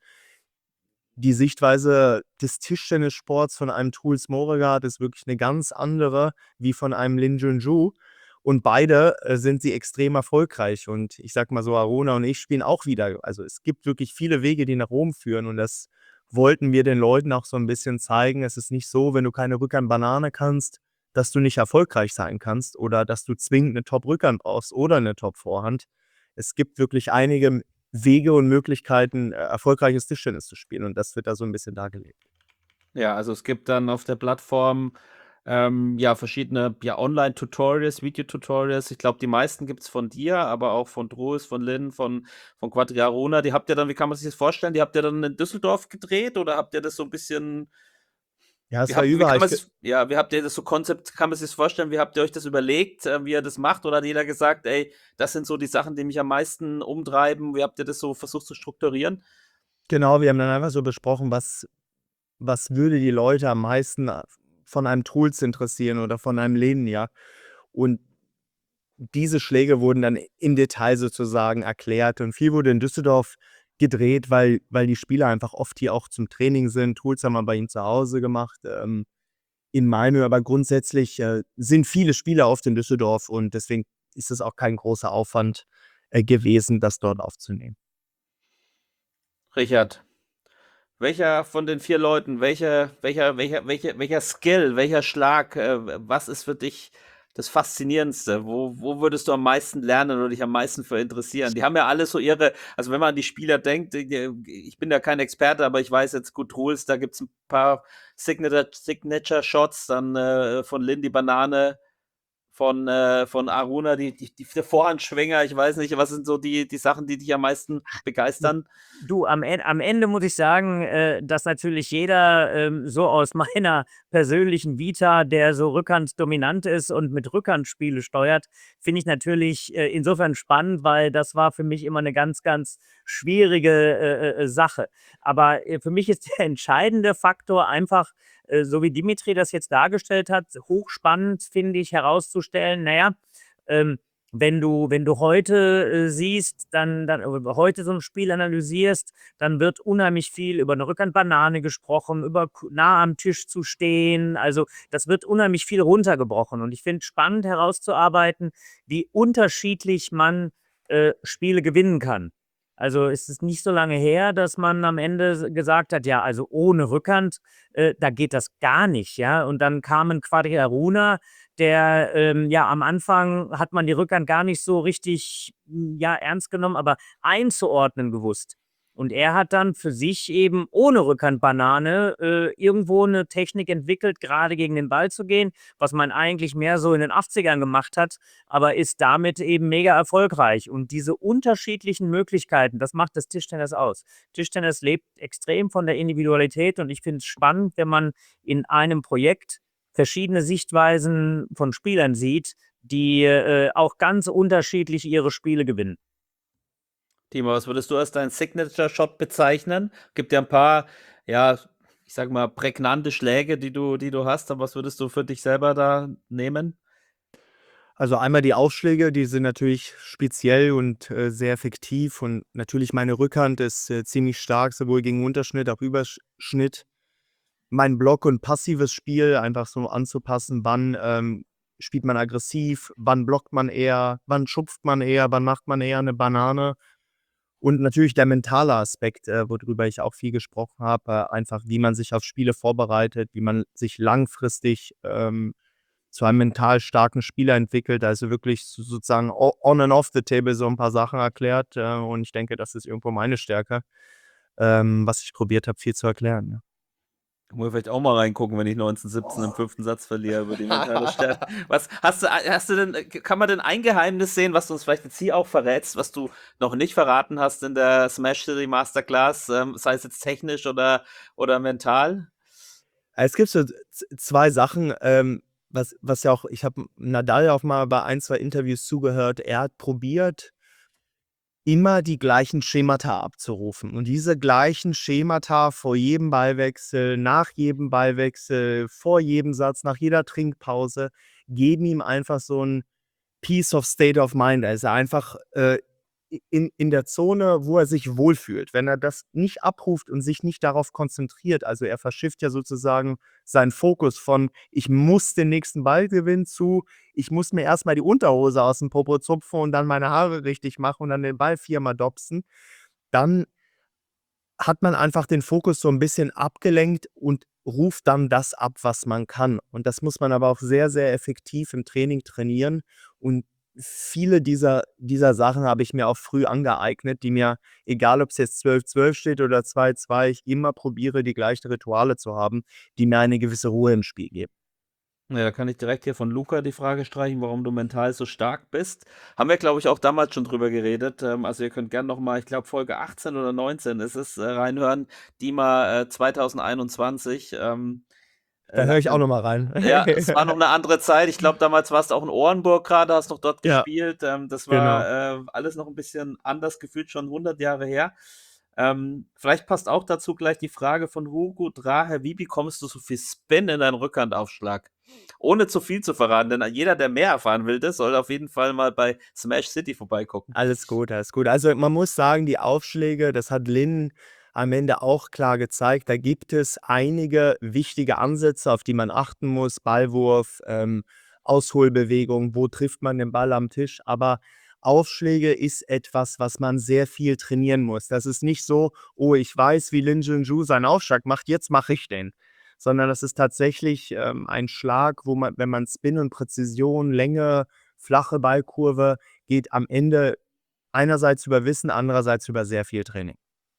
die Sichtweise des Tischtennissports von einem Truls Moregard ist wirklich 'ne ganz andere wie von einem Lin Junju und beide, äh, sind sie extrem erfolgreich und ich sage mal so, Aruna und ich spielen auch wieder also, es gibt wirklich viele Wege, die nach Rom führen und das wollten wir den Leuten auch so 'n bisschen zeigen. Es ist nicht so, wenn du keine Rückhand-Banane kannst, dass du nicht erfolgreich sein kannst oder dass du zwingend 'ne Top-Rückhand brauchst oder 'ne Top-Vorhand. Es gibt wirklich einige Wege und Möglichkeiten, äh, erfolgreiches Tischtennis zu spielen und das wird da so 'n bisschen dargelegt. Ja, also es gibt dann auf der Plattform, ähm, ja, verschiedene, ja, Online-Tutorials, Videotutorials. Ich glaube, die meisten gibt's von dir, aber auch von Truls, von Lynn, von von Quadriarona. Die habt ihr dann wie kann man sich das vorstellen? Die habt ihr dann in Düsseldorf gedreht oder habt ihr das so 'n bisschen Ja, wie es war habt wie überall. kann Ich man ge sich ja, wie habt ihr das so Konzept kann man sich das vorstellen? Wie habt ihr euch das überlegt, äh, wie ihr das macht? Oder hat jeder gesagt: „Ey, das sind so die Sachen, die mich am meisten umtreiben.“ Wie habt ihr das so versucht zu strukturieren? Genau, wir haben dann einfach so besprochen, was was würde die Leute am meisten a von einem Truls interessieren oder von einem Lehnen, ja? Und diese Schläge wurden dann im Detail sozusagen erklärt und viel wurde in Düsseldorf gedreht, weil weil die Spieler einfach oft hier auch zum Training sind. Truls haben wir bei ihm zu Hause gemacht, ähm, in Malmö, aber grundsätzlich, äh, sind viele Spieler oft in Düsseldorf und deswegen ist es auch kein großer Aufwand, äh, gewesen, das dort aufzunehmen. Richard, welcher von den vier Leuten, welcher welcher welcher welcher welcher Skill, welcher Schlag, äh, was ist für dich das Faszinierendste? Wo, wo würdest du am meisten lernen oder dich am meisten für interessieren? Die haben ja alle so ihre, also wenn man an die Spieler denkt, die- ich bin da kein Experte, aber ich weiß jetzt gut, Rules, da gibt es ein paar Signature, Signature Shots, dann äh, von Lindy Banane, von, äh, von Aruna, die, die, die der Vorhandschwinger, ich weiß nicht, was sind so die, die Sachen, die dich am meisten begeistern? Du, am, En am Ende muss ich sagen, äh, dass natürlich jeder ähm, so aus meiner persönlichen Vita, der so rückhanddominant ist und mit Rückhandspiele steuert, finde ich natürlich äh, insofern spannend, weil das war für mich immer eine ganz, ganz schwierige äh, äh, Sache. Aber äh, für mich ist der entscheidende Faktor einfach, äh, so wie Dimitri das jetzt dargestellt hat, hochspannend finde ich herauszustellen, naja, ähm, wenn du, wenn du heute äh, siehst, dann, dann äh, heute so ein Spiel analysierst, dann wird unheimlich viel über eine Rückhandbanane gesprochen, über ku- nah am Tisch zu stehen. Also das wird unheimlich viel runtergebrochen. Und ich finde spannend herauszuarbeiten, wie unterschiedlich man äh, Spiele gewinnen kann. Also es ist nicht so lange her, dass man am Ende s- gesagt hat, ja, also ohne Rückhand, äh, da geht das gar nicht, ja. Und dann kamen Quadriaruna, der, ähm, ja, am Anfang hat man die Rückhand gar nicht so richtig, hm, ja, ernst genommen, aber einzuordnen gewusst. Und er hat dann für sich eben ohne Rückhandbanane äh, irgendwo eine Technik entwickelt, gerade gegen den Ball zu gehen, was man eigentlich mehr so in den achtzigern gemacht hat, aber ist damit eben mega erfolgreich. Und diese unterschiedlichen Möglichkeiten, das macht das Tischtennis aus. Tischtennis lebt extrem von der Individualität und ich finde es spannend, wenn man in einem Projekt verschiedene Sichtweisen von Spielern sieht, die äh, auch ganz unterschiedlich ihre Spiele gewinnen. Timo, was würdest du als deinen Signature-Shot bezeichnen? Gibt ja ein paar, ja, ich sag mal, prägnante Schläge, die du, die du hast, aber was würdest du für dich selber da nehmen? Also einmal die Aufschläge, die sind natürlich speziell und äh, sehr effektiv. Und natürlich meine Rückhand ist äh, ziemlich stark, sowohl gegen Unterschnitt, auch Überschnitt. Mein Block und passives Spiel einfach so anzupassen, wann ähm, spielt man aggressiv, wann blockt man eher, wann schupft man eher, wann macht man eher eine Banane. Und natürlich der mentale Aspekt, äh, worüber ich auch viel gesprochen habe, äh, einfach wie man sich auf Spiele vorbereitet, wie man sich langfristig ähm, zu einem mental starken Spieler entwickelt. Also wirklich so sozusagen o- on and off the table so ein paar Sachen erklärt. Äh, und ich denke, das ist irgendwo meine Stärke, ähm, was ich probiert habe, viel zu erklären. Ja. Muss ich vielleicht auch mal reingucken, wenn ich neunzehn siebzehn im fünften Satz verliere über die mentale Stärke. Was hast du, hast du denn, kann man denn ein Geheimnis sehen, was du uns vielleicht jetzt hier auch verrätst, was du noch nicht verraten hast in der Smash City Masterclass, ähm, sei es jetzt technisch oder, oder mental? Es gibt so z- zwei Sachen, ähm, was, was ja auch, ich habe Nadal auch mal bei ein, zwei Interviews zugehört. Er hat probiert, immer die gleichen Schemata abzurufen. Und diese gleichen Schemata vor jedem Ballwechsel, nach jedem Ballwechsel, vor jedem Satz, nach jeder Trinkpause, geben ihm einfach so ein Peace of State of Mind. Er ist einfach äh, in, in der Zone, wo er sich wohlfühlt. Wenn er das nicht abruft und sich nicht darauf konzentriert, also er verschifft ja sozusagen seinen Fokus von, ich muss den nächsten Ball gewinnen zu, ich muss mir erstmal die Unterhose aus dem Popo zupfen und dann meine Haare richtig machen und dann den Ball viermal dopsen, dann hat man einfach den Fokus so ein bisschen abgelenkt und ruft dann das ab, was man kann. Und das muss man aber auch sehr, sehr effektiv im Training trainieren. Und viele dieser dieser Sachen habe ich mir auch früh angeeignet, die mir, egal ob es jetzt zwölf zwölf steht oder zwei zwei, ich immer probiere, die gleichen Rituale zu haben, die mir eine gewisse Ruhe im Spiel geben. Ja, da kann ich direkt hier von Luca die Frage streichen, warum du mental so stark bist. Haben wir, glaube ich, auch damals schon drüber geredet. Ähm, also ihr könnt gerne nochmal, ich glaube Folge achtzehn oder neunzehn ist es, äh, reinhören. Dima äh, zwanzig einundzwanzig. Ähm, Da äh, höre ich auch noch mal rein. ja, es war noch eine andere Zeit. Ich glaube, damals warst du auch in Orenburg gerade, hast noch dort Ja, gespielt. Ähm, das genau. war äh, alles noch ein bisschen anders gefühlt, schon hundert Jahre her. Ähm, vielleicht passt auch dazu gleich die Frage von Hugo Drahe, wie bekommst du so viel Spin in deinen Rückhandaufschlag? Ohne zu viel zu verraten, denn jeder, der mehr erfahren will, das soll auf jeden Fall mal bei Smash City vorbeigucken. Alles gut, alles gut. Also, man muss sagen, die Aufschläge, das hat Lynn am Ende auch klar gezeigt, da gibt es einige wichtige Ansätze, auf die man achten muss. Ballwurf, ähm, Ausholbewegung, wo trifft man den Ball am Tisch? Aber Aufschläge ist etwas, was man sehr viel trainieren muss. Das ist nicht so: „Oh, ich weiß, wie Lin Junju seinen Aufschlag macht, jetzt mache ich den.“ sondern das ist tatsächlich ähm, ein Schlag, wo man, wenn man Spin und Präzision, Länge, flache Ballkurve, geht am Ende einerseits über Wissen, andererseits über sehr viel Training.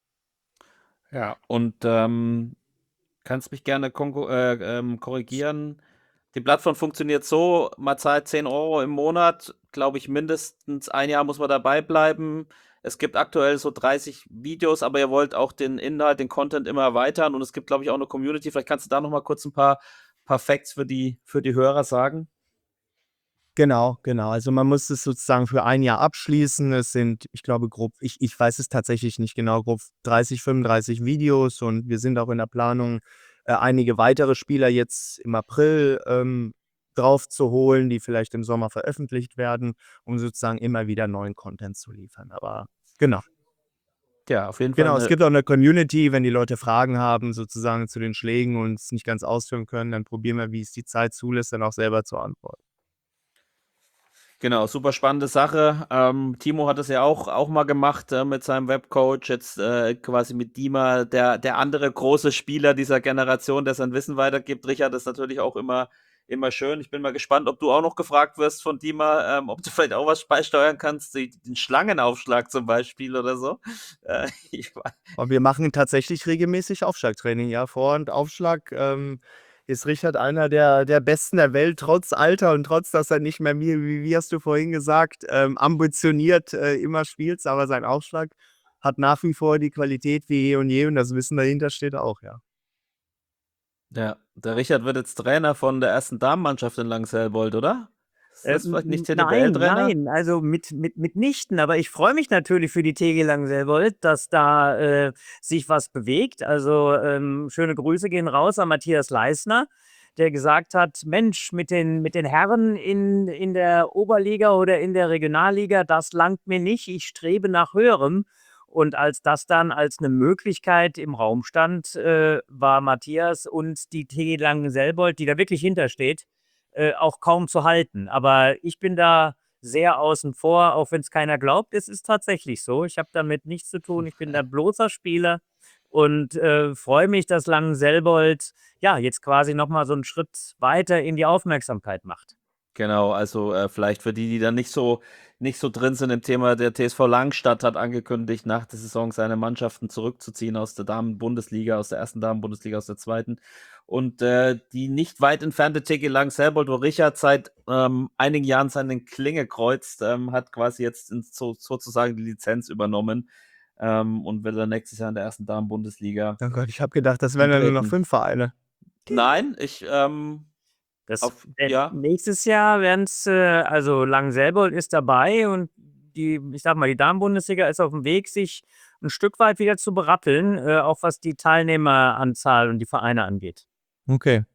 Ja, und ähm, kannst mich gerne konko- äh, ähm, korrigieren. Die Plattform funktioniert so, man zahlt zehn Euro im Monat, glaube ich, mindestens ein Jahr muss man dabei bleiben. Es gibt aktuell so dreißig Videos, aber ihr wollt auch den Inhalt, den Content immer erweitern und es gibt, glaube ich, auch eine Community. Vielleicht kannst du da noch mal kurz ein paar, paar Facts für die, für die Hörer sagen. Genau, genau. Also man muss es sozusagen für ein Jahr abschließen. Es sind, ich glaube, grob, ich, ich weiß es tatsächlich nicht genau, grob dreißig, fünfunddreißig Videos und wir sind auch in der Planung, äh, einige weitere Spieler jetzt im April ähm, drauf zu holen, die vielleicht im Sommer veröffentlicht werden, um sozusagen immer wieder neuen Content zu liefern. Aber genau. Ja, auf jeden Fall Genau, es eine, gibt auch eine Community, wenn die Leute Fragen haben, sozusagen zu den Schlägen und es nicht ganz ausführen können, dann probieren wir, wie es die Zeit zulässt, dann auch selber zu antworten. genau, super spannende Sache. Ähm, Timo hat es ja auch, auch mal gemacht äh, mit seinem Webcoach, jetzt äh, quasi mit Dima, der, der andere große Spieler dieser Generation, der sein Wissen weitergibt. Richard ist natürlich auch immer, immer schön. Ich bin mal gespannt, ob du auch noch gefragt wirst von Dima, ähm, ob du vielleicht auch was beisteuern kannst, die, den Schlangenaufschlag zum Beispiel oder so. Äh, ich weiß. Und wir machen tatsächlich regelmäßig Aufschlagtraining, ja. Vor- und Aufschlag ähm, ist Richard einer der, der Besten der Welt, trotz Alter und trotz, dass er nicht mehr, wie, wie wie hast du vorhin gesagt, ähm, ambitioniert äh, immer spielt, aber sein Aufschlag hat nach wie vor die Qualität wie eh und je und das Wissen dahinter steht auch, ja. Ja, der Richard wird jetzt Trainer von der ersten Damenmannschaft in Langselbold, oder? Ist Äh, das vielleicht nicht n- nein, T D B L-Trainer? nein, also mit, mit, mitnichten. Aber ich freue mich natürlich für die T G Langenselbold, dass da äh, sich was bewegt. Also ähm, schöne Grüße gehen raus an Matthias Leisner, der gesagt hat, Mensch, mit den, mit den Herren in, in der Oberliga oder in der Regionalliga, das langt mir nicht. Ich strebe nach Höherem. Und als das dann als eine Möglichkeit im Raum stand, äh, war Matthias und die T G Langenselbold, die da wirklich hintersteht, äh, auch kaum zu halten. Aber ich bin da sehr außen vor, auch wenn es keiner glaubt. Es ist tatsächlich so. Ich habe damit nichts zu tun. Ich bin da bloßer Spieler und äh, freue mich, dass Langenselbold ja jetzt quasi nochmal so einen Schritt weiter in die Aufmerksamkeit macht. Genau, also äh, vielleicht für die, die da nicht so, nicht so drin sind im Thema, der T S V Langstadt hat angekündigt, nach der Saison seine Mannschaften zurückzuziehen aus der Damen-Bundesliga, aus der ersten Damen-Bundesliga, aus der zweiten. Und äh, die nicht weit entfernte T G Langenselbold, wo Richard seit ähm, einigen Jahren seinen Klinge kreuzt, ähm, hat quasi jetzt in, so, sozusagen die Lizenz übernommen ähm, und will dann nächstes Jahr in der ersten Damen-Bundesliga Oh Gott, ich habe gedacht, das wären ja nur noch antreten. fünf Vereine. Nein, ich, ähm, Das, auf, äh, ja. nächstes Jahr werden es, äh, also Langenselbold ist dabei und die, ich sag mal, die Damen-Bundesliga ist auf dem Weg, sich ein Stück weit wieder zu berappeln, äh, auch was die Teilnehmeranzahl und die Vereine angeht. Okay.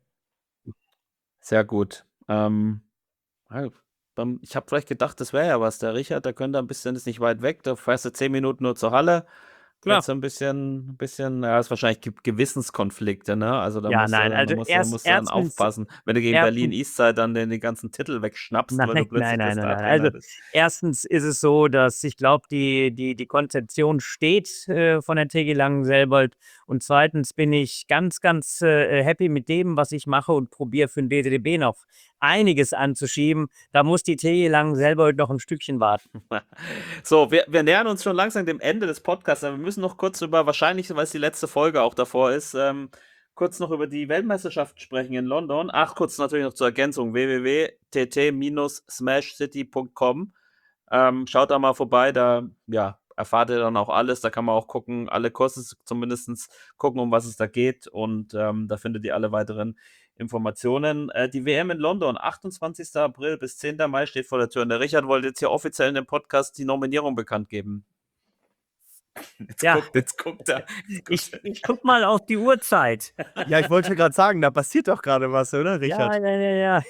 Sehr gut. Ähm, ja, beim- ich habe vielleicht gedacht, das wäre ja was. Der Richard, der könnte ein bisschen, ist nicht weit weg. Da fährst du zehn Minuten nur zur Halle. Klar. Jetzt so ein bisschen, ein bisschen, ja, ist wahrscheinlich Ge- Gewissenskonflikte, ne? Also da Ja, musst du, nein, da also musst, du- da erst, musst du dann erstens, aufpassen, wenn du gegen erstens, Berlin Eastside dann den, den ganzen Titel wegschnappst, weil nein, du plötzlich nein, der nein, nein, nein. Startrainer Also bist. erstens ist es so, dass ich glaube, die, die, die Konzeption steht äh, von der T G Langenselbold. Und zweitens bin ich ganz, ganz äh, happy mit dem, was ich mache und probiere für den D D B noch einiges anzuschieben. Da muss die T G Langenselbold noch ein Stückchen warten. So, wir, wir nähern uns schon langsam dem Ende des Podcasts, aber wir müssen noch kurz über, wahrscheinlich, weil es die letzte Folge auch davor ist, ähm, kurz noch über die Weltmeisterschaft sprechen in London. Ach, kurz natürlich noch zur Ergänzung, w w w punkt t t smash city punkt com. Ähm, schaut da mal vorbei, da ja, erfahrt ihr dann auch alles. Da kann man auch gucken, alle Kurse zumindest gucken, um was es da geht. Und ähm, da findet ihr alle weiteren Informationen. Äh, die W M in London, achtundzwanzigster April bis zehnter Mai steht vor der Tür. Und der Richard wollte jetzt hier offiziell in dem Podcast die Nominierung bekannt geben. Jetzt Ja. guckt, jetzt guckt er. Jetzt Ich, guckt er. ich guck mal auf die Uhrzeit. Ja, ich wollte gerade sagen, da passiert doch gerade was, oder, Ja, Richard? ja, ja,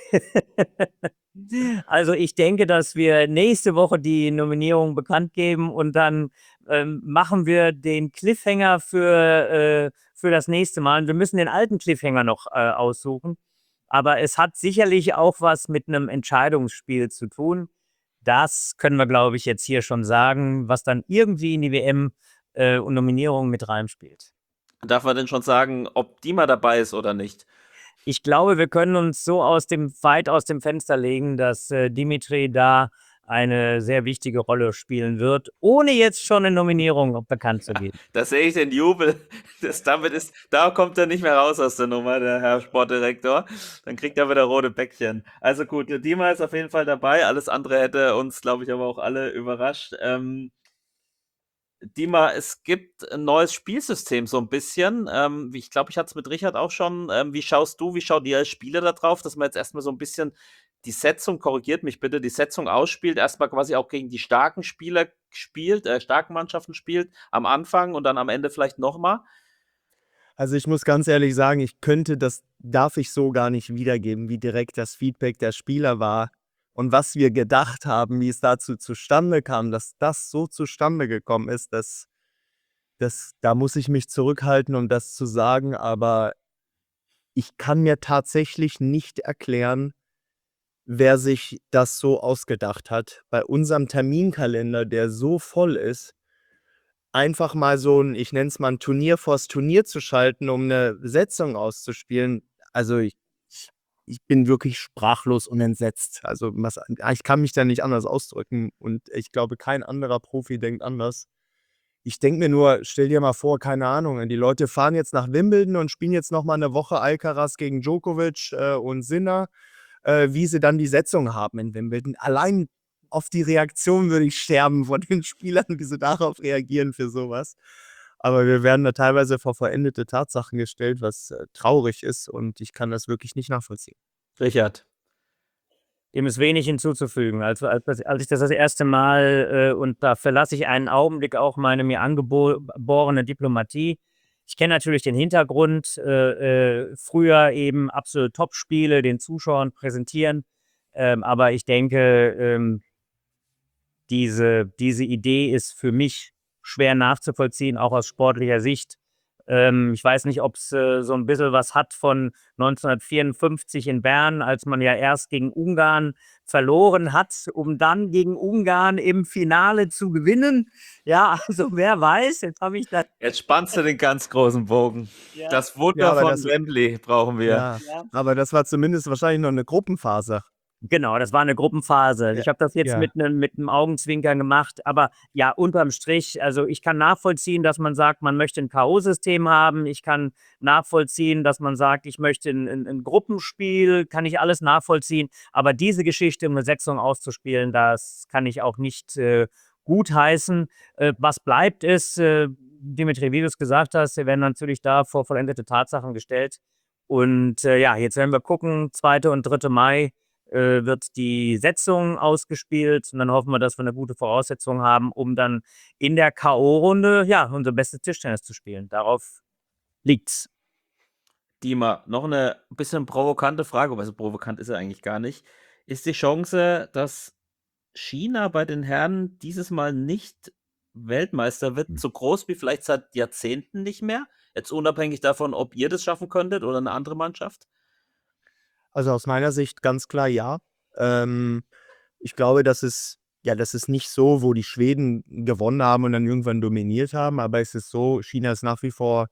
ja. Also ich denke, dass wir nächste Woche die Nominierung bekannt geben und dann ähm, machen wir den Cliffhanger für, äh, für das nächste Mal. Und wir müssen den alten Cliffhanger noch äh, aussuchen. Aber es hat sicherlich auch was mit einem Entscheidungsspiel zu tun. Das können wir, glaube ich, jetzt hier schon sagen, was dann irgendwie in die W M äh, und Nominierung mit reinspielt. Darf man denn schon sagen, ob Dima dabei ist oder nicht? Ich glaube, wir können uns so aus dem weit aus dem Fenster legen, dass äh, Dimitri da eine sehr wichtige Rolle spielen wird, ohne jetzt schon eine Nominierung bekannt zu geben. Da sehe ich den Jubel. Das, damit ist, da kommt er nicht mehr raus aus der Nummer, der Herr Sportdirektor. Dann kriegt er wieder rote Bäckchen. Also gut, der Dima ist auf jeden Fall dabei. Alles andere hätte uns, glaube ich, aber auch alle überrascht. Ähm, Dima, es gibt ein neues Spielsystem so ein bisschen. Ähm, ich glaube, ich hatte es mit Richard auch schon. Ähm, wie schaust du, wie schaut ihr als Spieler da drauf, dass man jetzt erstmal so ein bisschen die Setzung, korrigiert mich bitte, die Setzung ausspielt, erstmal quasi auch gegen die starken Spieler spielt, äh, starken Mannschaften spielt, am Anfang und dann am Ende vielleicht nochmal? Also ich muss ganz ehrlich sagen, ich könnte das darf ich so gar nicht wiedergeben, wie direkt das Feedback der Spieler war und was wir gedacht haben, wie es dazu zustande kam, dass das so zustande gekommen ist, das das da muss ich mich zurückhalten, um das zu sagen, aber ich kann mir tatsächlich nicht erklären, wer sich das so ausgedacht hat. Bei unserem Terminkalender, der so voll ist, einfach mal so 'n, ich nenne es mal 'n Turnier vors Turnier zu schalten, um 'ne Besetzung auszuspielen. Also, ich ich ich bin wirklich sprachlos und entsetzt. Also, was ich kann mich da nicht anders ausdrücken und ich glaube, kein anderer Profi denkt anders. Ich denke mir nur, stell dir mal vor, keine Ahnung, die Leute fahren jetzt nach Wimbledon und spielen jetzt noch mal 'ne Woche Alcaraz gegen Djokovic, äh, und Sinner, äh, wie sie dann die Setzung haben in Wimbledon. Allein auf die Reaktion würde ich sterben von den Spielern, wie sie darauf reagieren für so was. Aber wir werden da teilweise vor vollendete Tatsachen gestellt, was, äh, traurig ist und ich kann das wirklich nicht nachvollziehen. Richard. Dem ist wenig hinzuzufügen. Also, als das als ich das das erste Mal äh, und da verlasse ich einen Augenblick auch meine mir angebo borene Diplomatie. Ich kenne natürlich den Hintergrund, äh, äh, früher eben absolute Topspiele den Zuschauern präsentieren, ähm, aber ich denke, ähm diese diese Idee ist für mich schwer nachzuvollziehen, auch aus sportlicher Sicht. Ähm, ich weiß nicht, ob's, äh, so 'n bisschen was hat von neunzehnhundertvierundfünfzig in Bern, als man ja erst gegen Ungarn verloren hat, um dann gegen Ungarn im Finale zu gewinnen. Ja, also wer weiß, jetzt habe ich da Jetzt spannst du den ganz großen Bogen. Ja. Das Ja, Wunder aber von das Wembley brauchen wir. ja, Ja. aber das war zumindest wahrscheinlich noch 'ne Gruppenphase. Genau, das war 'ne Gruppenphase. Ja, Ich habe das jetzt ja. mit 'nem mit 'nem Augenzwinkern gemacht, aber ja, unterm Strich, also, ich kann nachvollziehen, dass man sagt, man möchte 'n K O-System haben. Ich kann nachvollziehen, dass man sagt, ich möchte 'n 'n 'n Gruppenspiel, kann ich alles nachvollziehen. Aber diese Geschichte, um 'ne Setzung auszuspielen, das kann ich auch nicht, äh, gutheißen. Äh, was bleibt, ist, äh, Dimitri, wie du's gesagt hast, wir werden natürlich da vor vollendete Tatsachen gestellt. Und, äh, ja, jetzt werden wir gucken, zweite und dritte Mai, äh, wird die Setzung ausgespielt und dann hoffen wir, dass wir 'ne gute Voraussetzung haben, um dann in der K O-Runde, ja, unser bestes Tischtennis zu spielen. Darauf liegt's. Dima, noch 'ne bisschen provokante Frage, wobei so provokant ist sie eigentlich gar nicht. Ist die Chance, dass China bei den Herren dieses Mal nicht Weltmeister wird, so groß wie vielleicht seit Jahrzehnten nicht mehr? Jetzt unabhängig davon, ob ihr das schaffen könntet oder 'ne andere Mannschaft? Also, aus meiner Sicht ganz klar ja. Ähm, ich glaube, das ist ja, das ist nicht so, wo die Schweden gewonnen haben und dann irgendwann dominiert haben, aber es ist so, China ist nach wie vor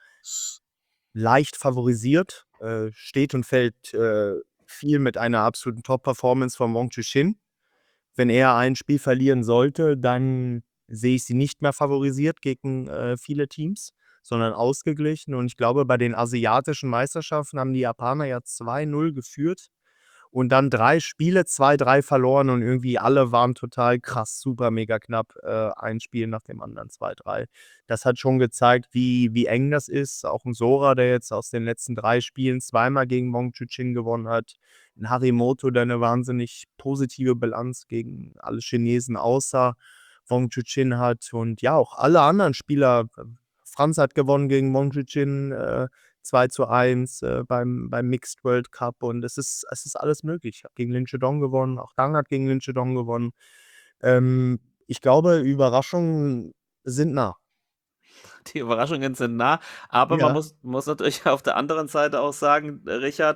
leicht favorisiert, äh, steht und fällt, äh, viel mit einer absoluten Top-Performance von Wang Chuqin. Wenn er ein Spiel verlieren sollte, dann sehe ich sie nicht mehr favorisiert gegen, äh, viele Teams, sondern ausgeglichen und ich glaube, bei den asiatischen Meisterschaften haben die Japaner ja zwei null geführt und dann drei Spiele, zwei drei verloren und irgendwie alle waren total krass, super mega knapp, äh, ein Spiel nach dem anderen, zwei drei. Das hat schon gezeigt, wie wie eng das ist. Auch 'n Sora, der jetzt aus den letzten drei Spielen zweimal gegen Wang Chuqin gewonnen hat. 'N Harimoto, der 'ne wahnsinnig positive Bilanz gegen alle Chinesen außer Wang Chuqin hat und ja, auch alle anderen Spieler. Franz hat gewonnen gegen Wang Chuqin, äh, zwei zu eins, äh, beim beim Mixed World Cup und es ist es ist alles möglich. Hat gegen Lin Chudong gewonnen, auch Dang hat gegen Lin Chudong gewonnen. Ähm, ich glaube, Überraschungen sind nah. Die Überraschungen sind nah, aber man Ja. muss muss natürlich auf der anderen Seite auch sagen, Richard,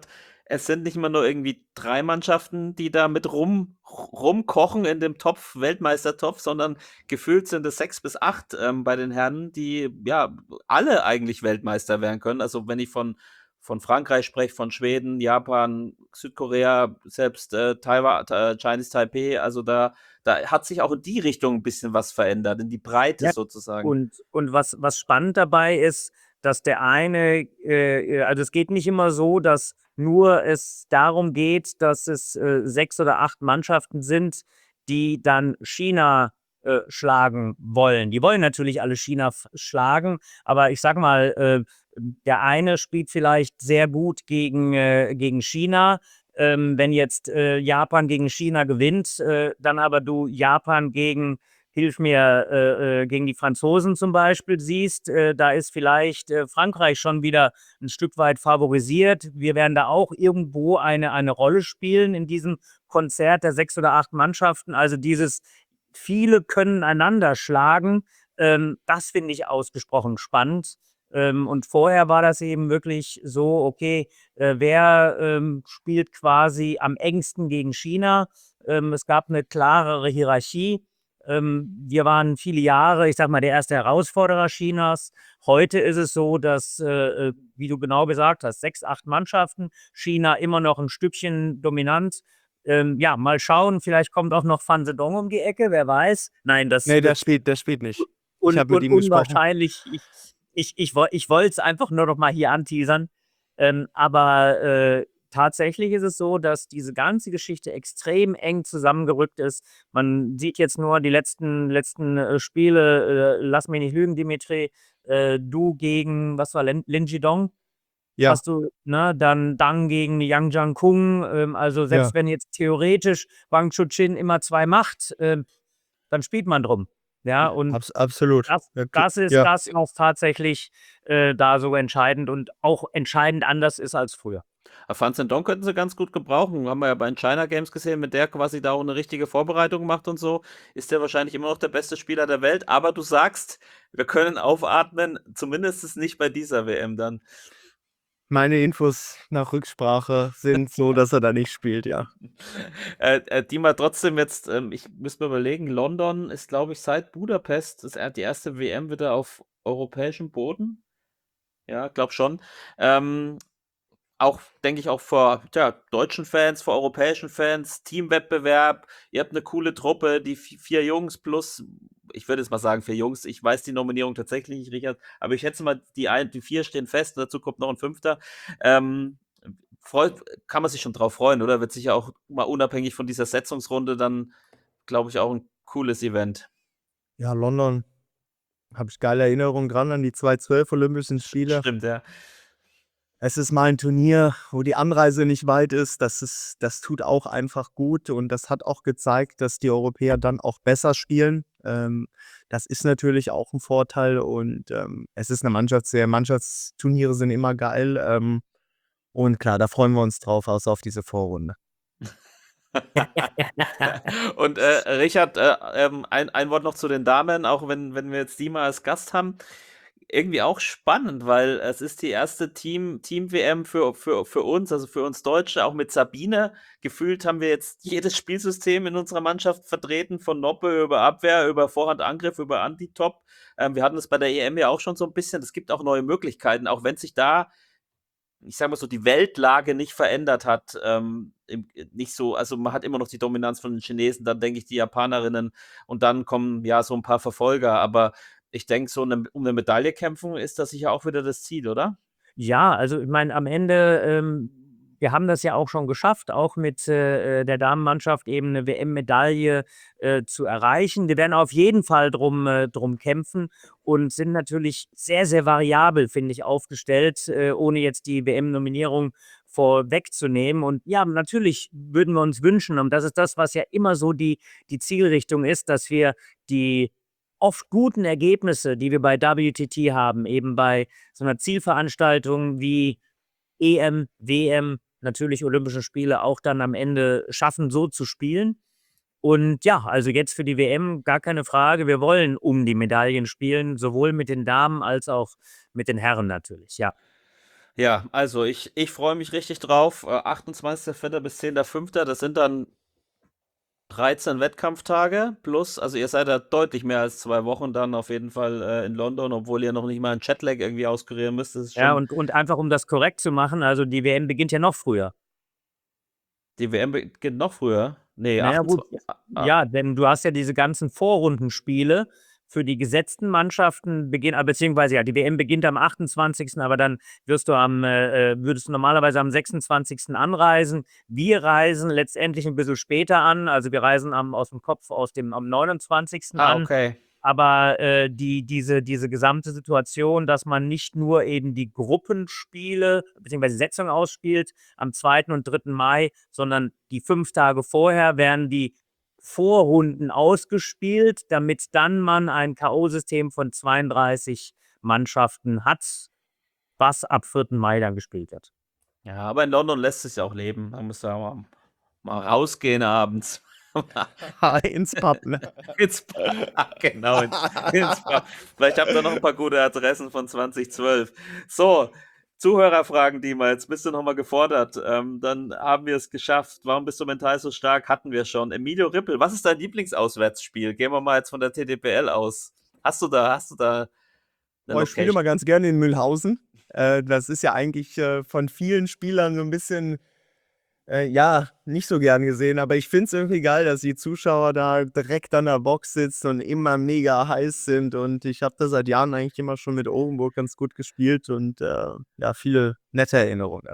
es sind nicht immer nur irgendwie drei Mannschaften, die da mit rum rumkochen in dem Topf Weltmeistertopf, sondern gefühlt sind es sechs bis acht, ähm, bei den Herren, die, ja, alle eigentlich Weltmeister werden können. Also, wenn ich von von Frankreich spreche, von Schweden, Japan, Südkorea, selbst, äh, Taiwan äh, Chinese Taipei, also da da hat sich auch in die Richtung 'n bisschen was verändert, in die Breite Ja, sozusagen. und und was was spannend dabei ist, dass der eine äh, äh, also, es geht nicht immer so, dass nur es darum geht, dass es, äh, sechs oder acht Mannschaften sind, die dann China, äh, schlagen wollen. Die wollen natürlich alle China f schlagen, aber ich sage mal, äh, der eine spielt vielleicht sehr gut gegen äh, gegen China. Ähm, wenn jetzt, äh, Japan gegen China gewinnt, äh, dann aber du Japan gegen hilf mir, äh, äh, gegen die Franzosen zum Beispiel siehst, äh, da ist vielleicht, äh, Frankreich schon wieder ein Stück weit favorisiert. Wir werden da auch irgendwo eine eine Rolle spielen in diesem Konzert der sechs oder acht Mannschaften. Also, dieses viele können einander schlagen, ähm, das finde ich ausgesprochen spannend. Ähm, und vorher war das eben wirklich so, okay, äh, wer, ähm, spielt quasi am engsten gegen China? Ähm, es gab eine klarere Hierarchie. Ähm, wir waren viele Jahre, ich sage mal, der erste Herausforderer Chinas. Heute ist es so, dass, äh, äh, wie du genau gesagt hast, sechs, acht Mannschaften, China immer noch ein Stückchen dominant. Ähm, ja, mal schauen, vielleicht kommt auch noch Fan Zedong um die Ecke, wer weiß. Nein, das Nee, der wird spielt der spielt nicht. Ich un habe mit un ihm gesprochen. unwahrscheinlich. Ich ich ich woll ich wollte es einfach nur noch mal hier anteasern. Ähm, aber, äh, tatsächlich ist es so, dass diese ganze Geschichte extrem eng zusammengerückt ist. Man sieht jetzt nur die letzten letzten, äh, Spiele, äh, lass mich nicht lügen, Dimitri, äh, du gegen was war Lin Lin Jidong? Ja, Hast du ne, dann Dang gegen Yang Jiankung. Ähm, also, ja, selbst wenn jetzt theoretisch Wang Chuqin immer zwei macht, ähm, dann spielt man drum. Ja, und abs absolut. das Ja, kl das ist ja. das, was tatsächlich, äh, da so entscheidend und auch entscheidend anders ist als früher. Aber Fan Zhendong könnten sie ganz gut gebrauchen. Haben wir ja bei den China Games gesehen, wenn der quasi da auch 'ne richtige Vorbereitung macht und so, ist der wahrscheinlich immer noch der beste Spieler der Welt. Aber du sagst, wir können aufatmen, zumindest nicht bei dieser W M dann. Meine Infos nach Rücksprache sind so, dass er da nicht spielt, ja. Äh, äh, die mal trotzdem jetzt, ähm, ich müsste mir überlegen, London ist, glaube ich, seit Budapest das er die erste W M wieder auf europäischem Boden. Ja, glaube schon. Ähm, Auch, denke ich, auch vor, ja, deutschen Fans, vor europäischen Fans, Teamwettbewerb. Ihr habt eine coole Truppe, die vi vier Jungs plus, ich würde jetzt mal sagen vier Jungs. Ich weiß die Nominierung tatsächlich nicht, Richard, aber ich schätze mal, die ein die vier stehen fest, dazu kommt noch ein Fünfter. Ähm, freut Kann man sich schon drauf freuen, oder? Wird sicher auch mal unabhängig von dieser Setzungsrunde dann, glaube ich, auch ein cooles Event. Ja, London habe ich geile Erinnerungen dran an die zweitausendzwölf Olympischen Spiele. Stimmt, ja. Es ist mal ein Turnier, wo die Anreise nicht weit ist. Das ist das tut auch einfach gut und das hat auch gezeigt, dass die Europäer dann auch besser spielen. Ähm, das ist natürlich auch ein Vorteil und, ähm, es ist eine Mannschaftsserie. Mannschaftsturniere sind immer geil, ähm, und klar, da freuen wir uns drauf, außer auf diese Vorrunde. Und, äh, Richard, äh, ähm, ein ein Wort noch zu den Damen, auch wenn wenn wir jetzt die mal als Gast haben. Irgendwie auch spannend, weil es ist die erste Team Team-W M für für für uns, also für uns Deutsche, auch mit Sabine. Gefühlt haben wir jetzt jedes Spielsystem in unserer Mannschaft vertreten, von Noppe über Abwehr, über Vorhandangriff, über Antitop. Ähm, wir hatten es bei der E M ja auch schon so ein bisschen. Es gibt auch neue Möglichkeiten, auch wenn sich da, ich sage mal so, die Weltlage nicht verändert hat, ähm, im nicht so, also, man hat immer noch die Dominanz von den Chinesen, dann denke ich die Japanerinnen und dann kommen, ja, so ein paar Verfolger. Aber ich denke, so 'ne um 'ne Medaille kämpfen ist das sicher auch wieder das Ziel, oder? Ja, also ich meine, am Ende, ähm, wir haben das ja auch schon geschafft, auch mit äh, äh, der Damenmannschaft eben eine W M-Medaille äh, zu erreichen. Wir werden auf jeden Fall drum, äh, drum kämpfen und sind natürlich sehr, sehr variabel, finde ich, aufgestellt, äh, ohne jetzt die W M-Nominierung vorwegzunehmen. Und ja, natürlich würden wir uns wünschen, und das ist das, was ja immer so die, die Zielrichtung ist, dass wir die oft guten Ergebnisse, die wir bei W T T haben, eben bei so einer Zielveranstaltung wie E M, W M, natürlich Olympische Spiele auch dann am Ende schaffen, so zu spielen. Und ja, also jetzt für die W M gar keine Frage. Wir wollen um die Medaillen spielen, sowohl mit den Damen als auch mit den Herren natürlich, ja. Ja, also ich, ich freue mich richtig drauf. Äh, achtundzwanzigster vierter bis zehnter fünfter Das sind dann dreizehn Wettkampftage plus, also ihr seid ja deutlich mehr als zwei Wochen dann auf jeden Fall äh, in London, obwohl ihr noch nicht mal einen Jetlag irgendwie auskurieren müsst. Das ist Ja, schon, und, und einfach um das korrekt zu machen, also die W M beginnt ja noch früher. die W M beginnt noch früher. Nee, Naja, gut. achtundzwanzig. Ah, Ja, denn du hast ja diese ganzen Vorrundenspiele für die gesetzten Mannschaften beginnen, beziehungsweise ja, die W M beginnt am achtundzwanzigsten aber dann wirst du am, äh, würdest du normalerweise am sechsundzwanzigsten anreisen. Wir reisen letztendlich ein bisschen später an, also wir reisen am, aus dem Kopf aus dem, am neunundzwanzigsten ah, an. okay. Aber äh, die, diese, diese gesamte Situation, dass man nicht nur eben die Gruppenspiele bzw. Setzung ausspielt am zweiten und dritten Mai, sondern die fünf Tage vorher werden die Vorrunden ausgespielt, damit dann man ein K O-System von zweiunddreißig Mannschaften hat, was ab vierten Mai dann gespielt wird. Ja, aber in London lässt es sich auch leben. Da musst du auch mal, mal rausgehen abends. Ins Pub, ne? Ins genau, ins, ins Pub. Vielleicht habt ihr noch ein paar gute Adressen von zwanzig zwölf. So, Zuhörerfragen, Dima, jetzt bist du nochmal gefordert. Ähm, dann haben wir es geschafft. Warum bist du mental so stark? Hatten wir schon. Emilio Rippel, was ist dein Lieblingsauswärtsspiel? Gehen wir mal jetzt von der T D P L aus. Hast du da, hast du da eine Oh, ich spiele mal Location? ganz gerne in Mühlhausen. Äh, das ist ja eigentlich äh, von vielen Spielern so ein bisschen, äh, ja, nicht so gern gesehen. Aber ich finde es irgendwie geil, dass die Zuschauer da direkt an der Box sitzen und immer mega heiß sind. Und ich habe da seit Jahren eigentlich immer schon mit Orenburg ganz gut gespielt und äh, ja, viele nette Erinnerungen.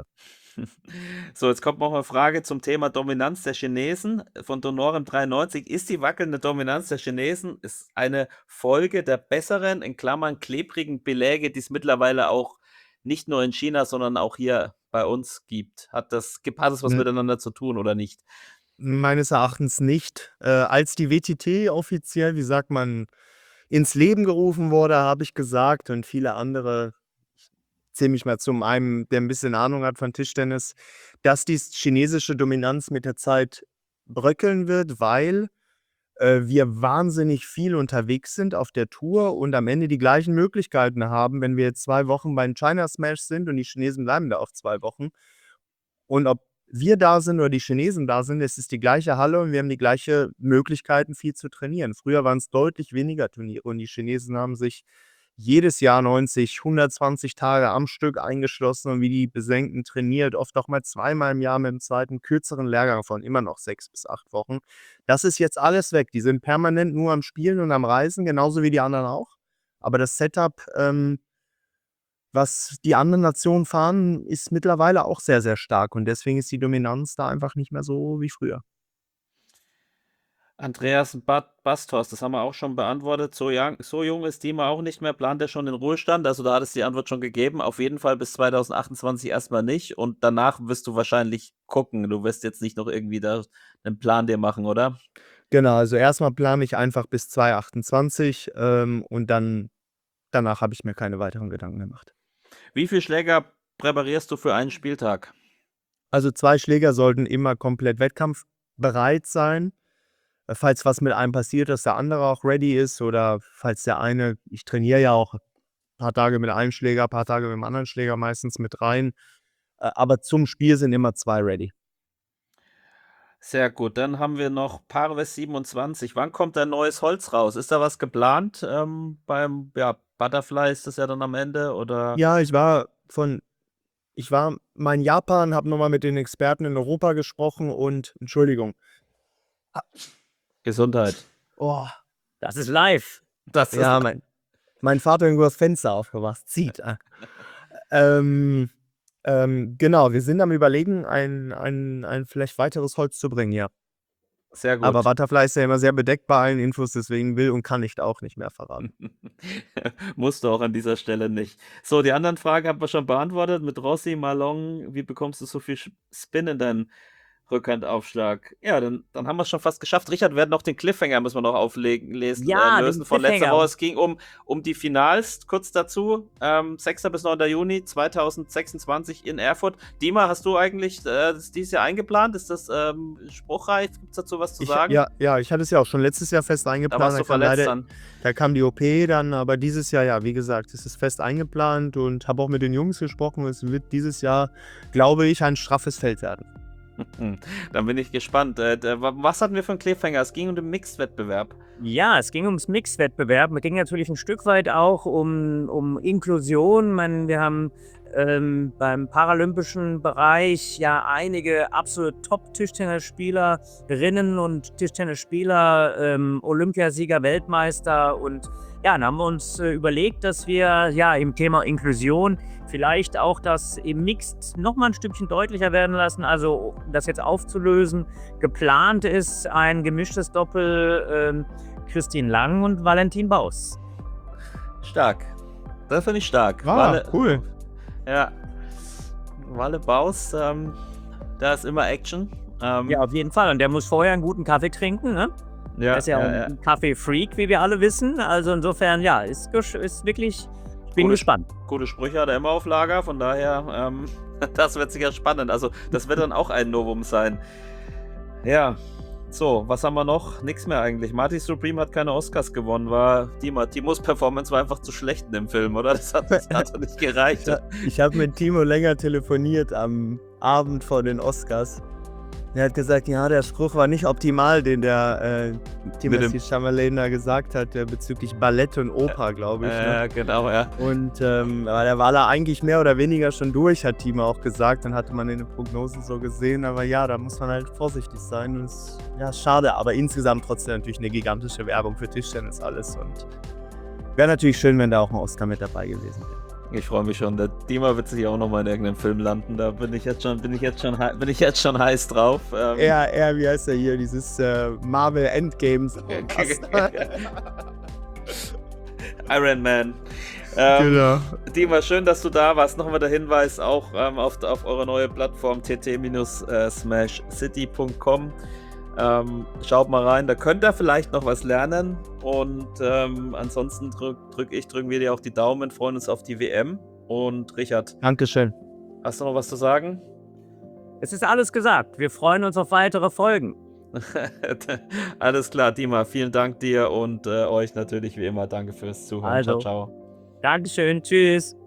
So, jetzt kommt noch eine Frage zum Thema Dominanz der Chinesen von Donorem dreiundneunzig. Ist die wackelnde Dominanz der Chinesen ist eine Folge der besseren, in Klammern klebrigen Beläge, die es mittlerweile auch nicht nur in China, sondern auch hier bei uns gibt? Hat das, gibt- hat es was Hm. miteinander zu tun oder nicht? Meines Erachtens nicht. Äh, als die W T T offiziell, wie sagt man, ins Leben gerufen wurde, habe ich gesagt und viele andere, ich zähle mich mal zu einem, der ein bisschen Ahnung hat von Tischtennis, dass die chinesische Dominanz mit der Zeit bröckeln wird, weil äh, wir wahnsinnig viel unterwegs sind auf der Tour und am Ende die gleichen Möglichkeiten haben, wenn wir jetzt zwei Wochen beim China Smash sind und die Chinesen bleiben da auf zwei Wochen. Und ob wir da sind oder die Chinesen da sind, es ist die gleiche Halle und wir haben die gleiche Möglichkeiten, viel zu trainieren. Früher waren es deutlich weniger Turniere und die Chinesen haben sich jedes Jahr neunzig, hundertzwanzig Tage am Stück eingeschlossen und wie die Besenkten trainiert, oft auch mal zweimal im Jahr mit dem zweiten kürzeren Lehrgang von immer noch sechs bis acht Wochen. Das ist jetzt alles weg. Die sind permanent nur am Spielen und am Reisen, genauso wie die anderen auch. Aber das Setup, ähm, was die anderen Nationen fahren, ist mittlerweile auch sehr, sehr stark und deswegen ist die Dominanz da einfach nicht mehr so wie früher. Andreas Bad Bastos, das haben wir auch schon beantwortet. So jung, so jung ist Dima auch nicht mehr. Plant er schon den Ruhestand? Also da hat es die Antwort schon gegeben. Auf jeden Fall bis zweitausendachtundzwanzig erstmal nicht. Und danach wirst du wahrscheinlich gucken. Du wirst jetzt nicht noch irgendwie da einen Plan dir machen, oder? Genau, also erstmal plane ich einfach bis zweitausendachtundzwanzig ähm, und dann danach habe ich mir keine weiteren Gedanken gemacht. Wie viele Schläger präparierst du für einen Spieltag? Also zwei Schläger sollten immer komplett wettkampfbereit sein. Äh, Falls was mit einem passiert, dass der andere auch ready ist oder falls der eine, ich trainiere ja auch ein paar Tage mit einem Schläger, ein paar Tage mit dem anderen Schläger, meistens mit rein. Äh, Aber zum Spiel sind immer zwei ready. Sehr gut. Dann haben wir noch Parves siebenundzwanzig. Wann kommt ein neues Holz raus? Ist da was geplant? Ähm, beim ja, Butterfly ist das ja dann am Ende, oder? Ja, ich war von, ich war mal in Japan, habe nochmal mit den Experten in Europa gesprochen und, Entschuldigung. Gesundheit. Oh, Das ist live. Das ist ja, mein, mein Vater hat irgendwo das Fenster aufgemacht. Zieht. äh. ähm, ähm, genau, wir sind am Überlegen, ein, ein, ein vielleicht weiteres Holz zu bringen, ja. sehr gut. Aber Butterfly ist ja immer sehr bedeckt bei allen Infos, deswegen will und kann ich da auch nicht mehr verraten. Musst du auch an dieser Stelle nicht. So, die anderen Fragen haben wir schon beantwortet. Mit Rossi, Malong, wie bekommst du so viel Sch- Spin in dein Rückhandaufschlag. Ja, dann, dann haben wir es schon fast geschafft. Richard, wir werden noch den Cliffhanger müssen wir noch auflegen, lesen, Ja, äh, den lösen von letzter Cliffhanger. Woche. Es ging um, um die Finals, kurz dazu. Ähm, sechster bis neunter Juni zweitausendsechsundzwanzig in Erfurt. Dima, hast du eigentlich äh, das dieses Jahr eingeplant? Ist das ähm, spruchreich? Gibt es dazu was zu Ich, sagen? ja, ja, ich hatte es ja auch schon letztes Jahr fest Da eingeplant. warst du kam verletzt leider, dann. da kam die O P dann, aber dieses Jahr, ja, wie gesagt, es ist fest eingeplant und habe auch mit den Jungs gesprochen. Es wird dieses Jahr, glaube ich, ein straffes Feld werden. Dann bin ich gespannt. Äh, d- wa- was hatten wir für einen Cliffhanger? Es ging um den Mixed-Wettbewerb. Ja, es ging ums Mixwettbewerb. Es ging natürlich ein Stück weit auch um, um Inklusion. Man, wir haben ähm, beim paralympischen Bereich ja einige absolute Top-Tischtennisspielerinnen und Tischtennisspieler, ähm, Olympiasieger, Weltmeister. Und ja, dann haben wir uns äh, überlegt, dass wir ja im Thema Inklusion vielleicht auch das im Mixed nochmal ein Stückchen deutlicher werden lassen. Also das jetzt aufzulösen. Geplant ist ein gemischtes Doppel ähm, Christine Lang und Valentin Baus. Stark. Das finde ich stark. Ah, cool. Ja. Walle Baus, ähm, da ist immer Action. Ähm, Ja, auf jeden Fall. Und der muss vorher einen guten Kaffee trinken. Ne? ja, Er ist ja, ja, auch ja. ein Kaffee-Freak, wie wir alle wissen. Also insofern, ja, ist, gesch- ist wirklich, ich bin Gute- gespannt. Gute Sprüche hat er immer auf Lager, von daher, ähm, das wird sicher spannend. Also, das wird dann auch ein Novum sein. Ja, so, was haben wir noch? Nix mehr eigentlich. Marty Supreme hat keine Oscars gewonnen, war Dima. Timos Performance war einfach zu schlecht in dem Film, oder? Das hat, das hat nicht gereicht. Ja, ich habe mit Timo länger telefoniert am Abend vor den Oscars. Er hat gesagt, ja, der Spruch war nicht optimal, den der äh, Timothée Chalamet da gesagt hat, äh, bezüglich Ballett und Oper, glaube ich. Ne? Ja, genau, ja. Und ähm, aber der war da eigentlich mehr oder weniger schon durch, hat Timo auch gesagt. Dann hatte man in den Prognosen so gesehen. Aber ja, da muss man halt vorsichtig sein. Und es, ja, schade. Aber insgesamt trotzdem natürlich eine gigantische Werbung für Tischtennis alles. Und wäre natürlich schön, wenn da auch ein Oscar mit dabei gewesen wäre. Ich freue mich schon. Der Dima wird sich auch nochmal in irgendeinem Film landen. Da bin ich jetzt schon, bin ich jetzt schon, hei- bin ich jetzt schon heiß drauf. Ähm, Er, er, wie heißt er hier, dieses äh, Marvel Endgames. Iron Man. Ähm, Genau. Dima, schön, dass du da warst. Nochmal der Hinweis auch ähm, auf, auf eure neue Plattform t t smash city punkt com. Ähm, schaut mal rein, da könnt ihr vielleicht noch was lernen. Und ähm, ansonsten drück, drück ich, drücken wir dir auch die Daumen, freuen uns auf die W M. Und Richard, Dankeschön. hast du noch was zu sagen? Es ist alles gesagt. Wir freuen uns auf weitere Folgen. Alles klar, Dima, vielen Dank dir und äh, euch natürlich wie immer. Danke fürs Zuhören. Also. Ciao, ciao. Dankeschön. Tschüss.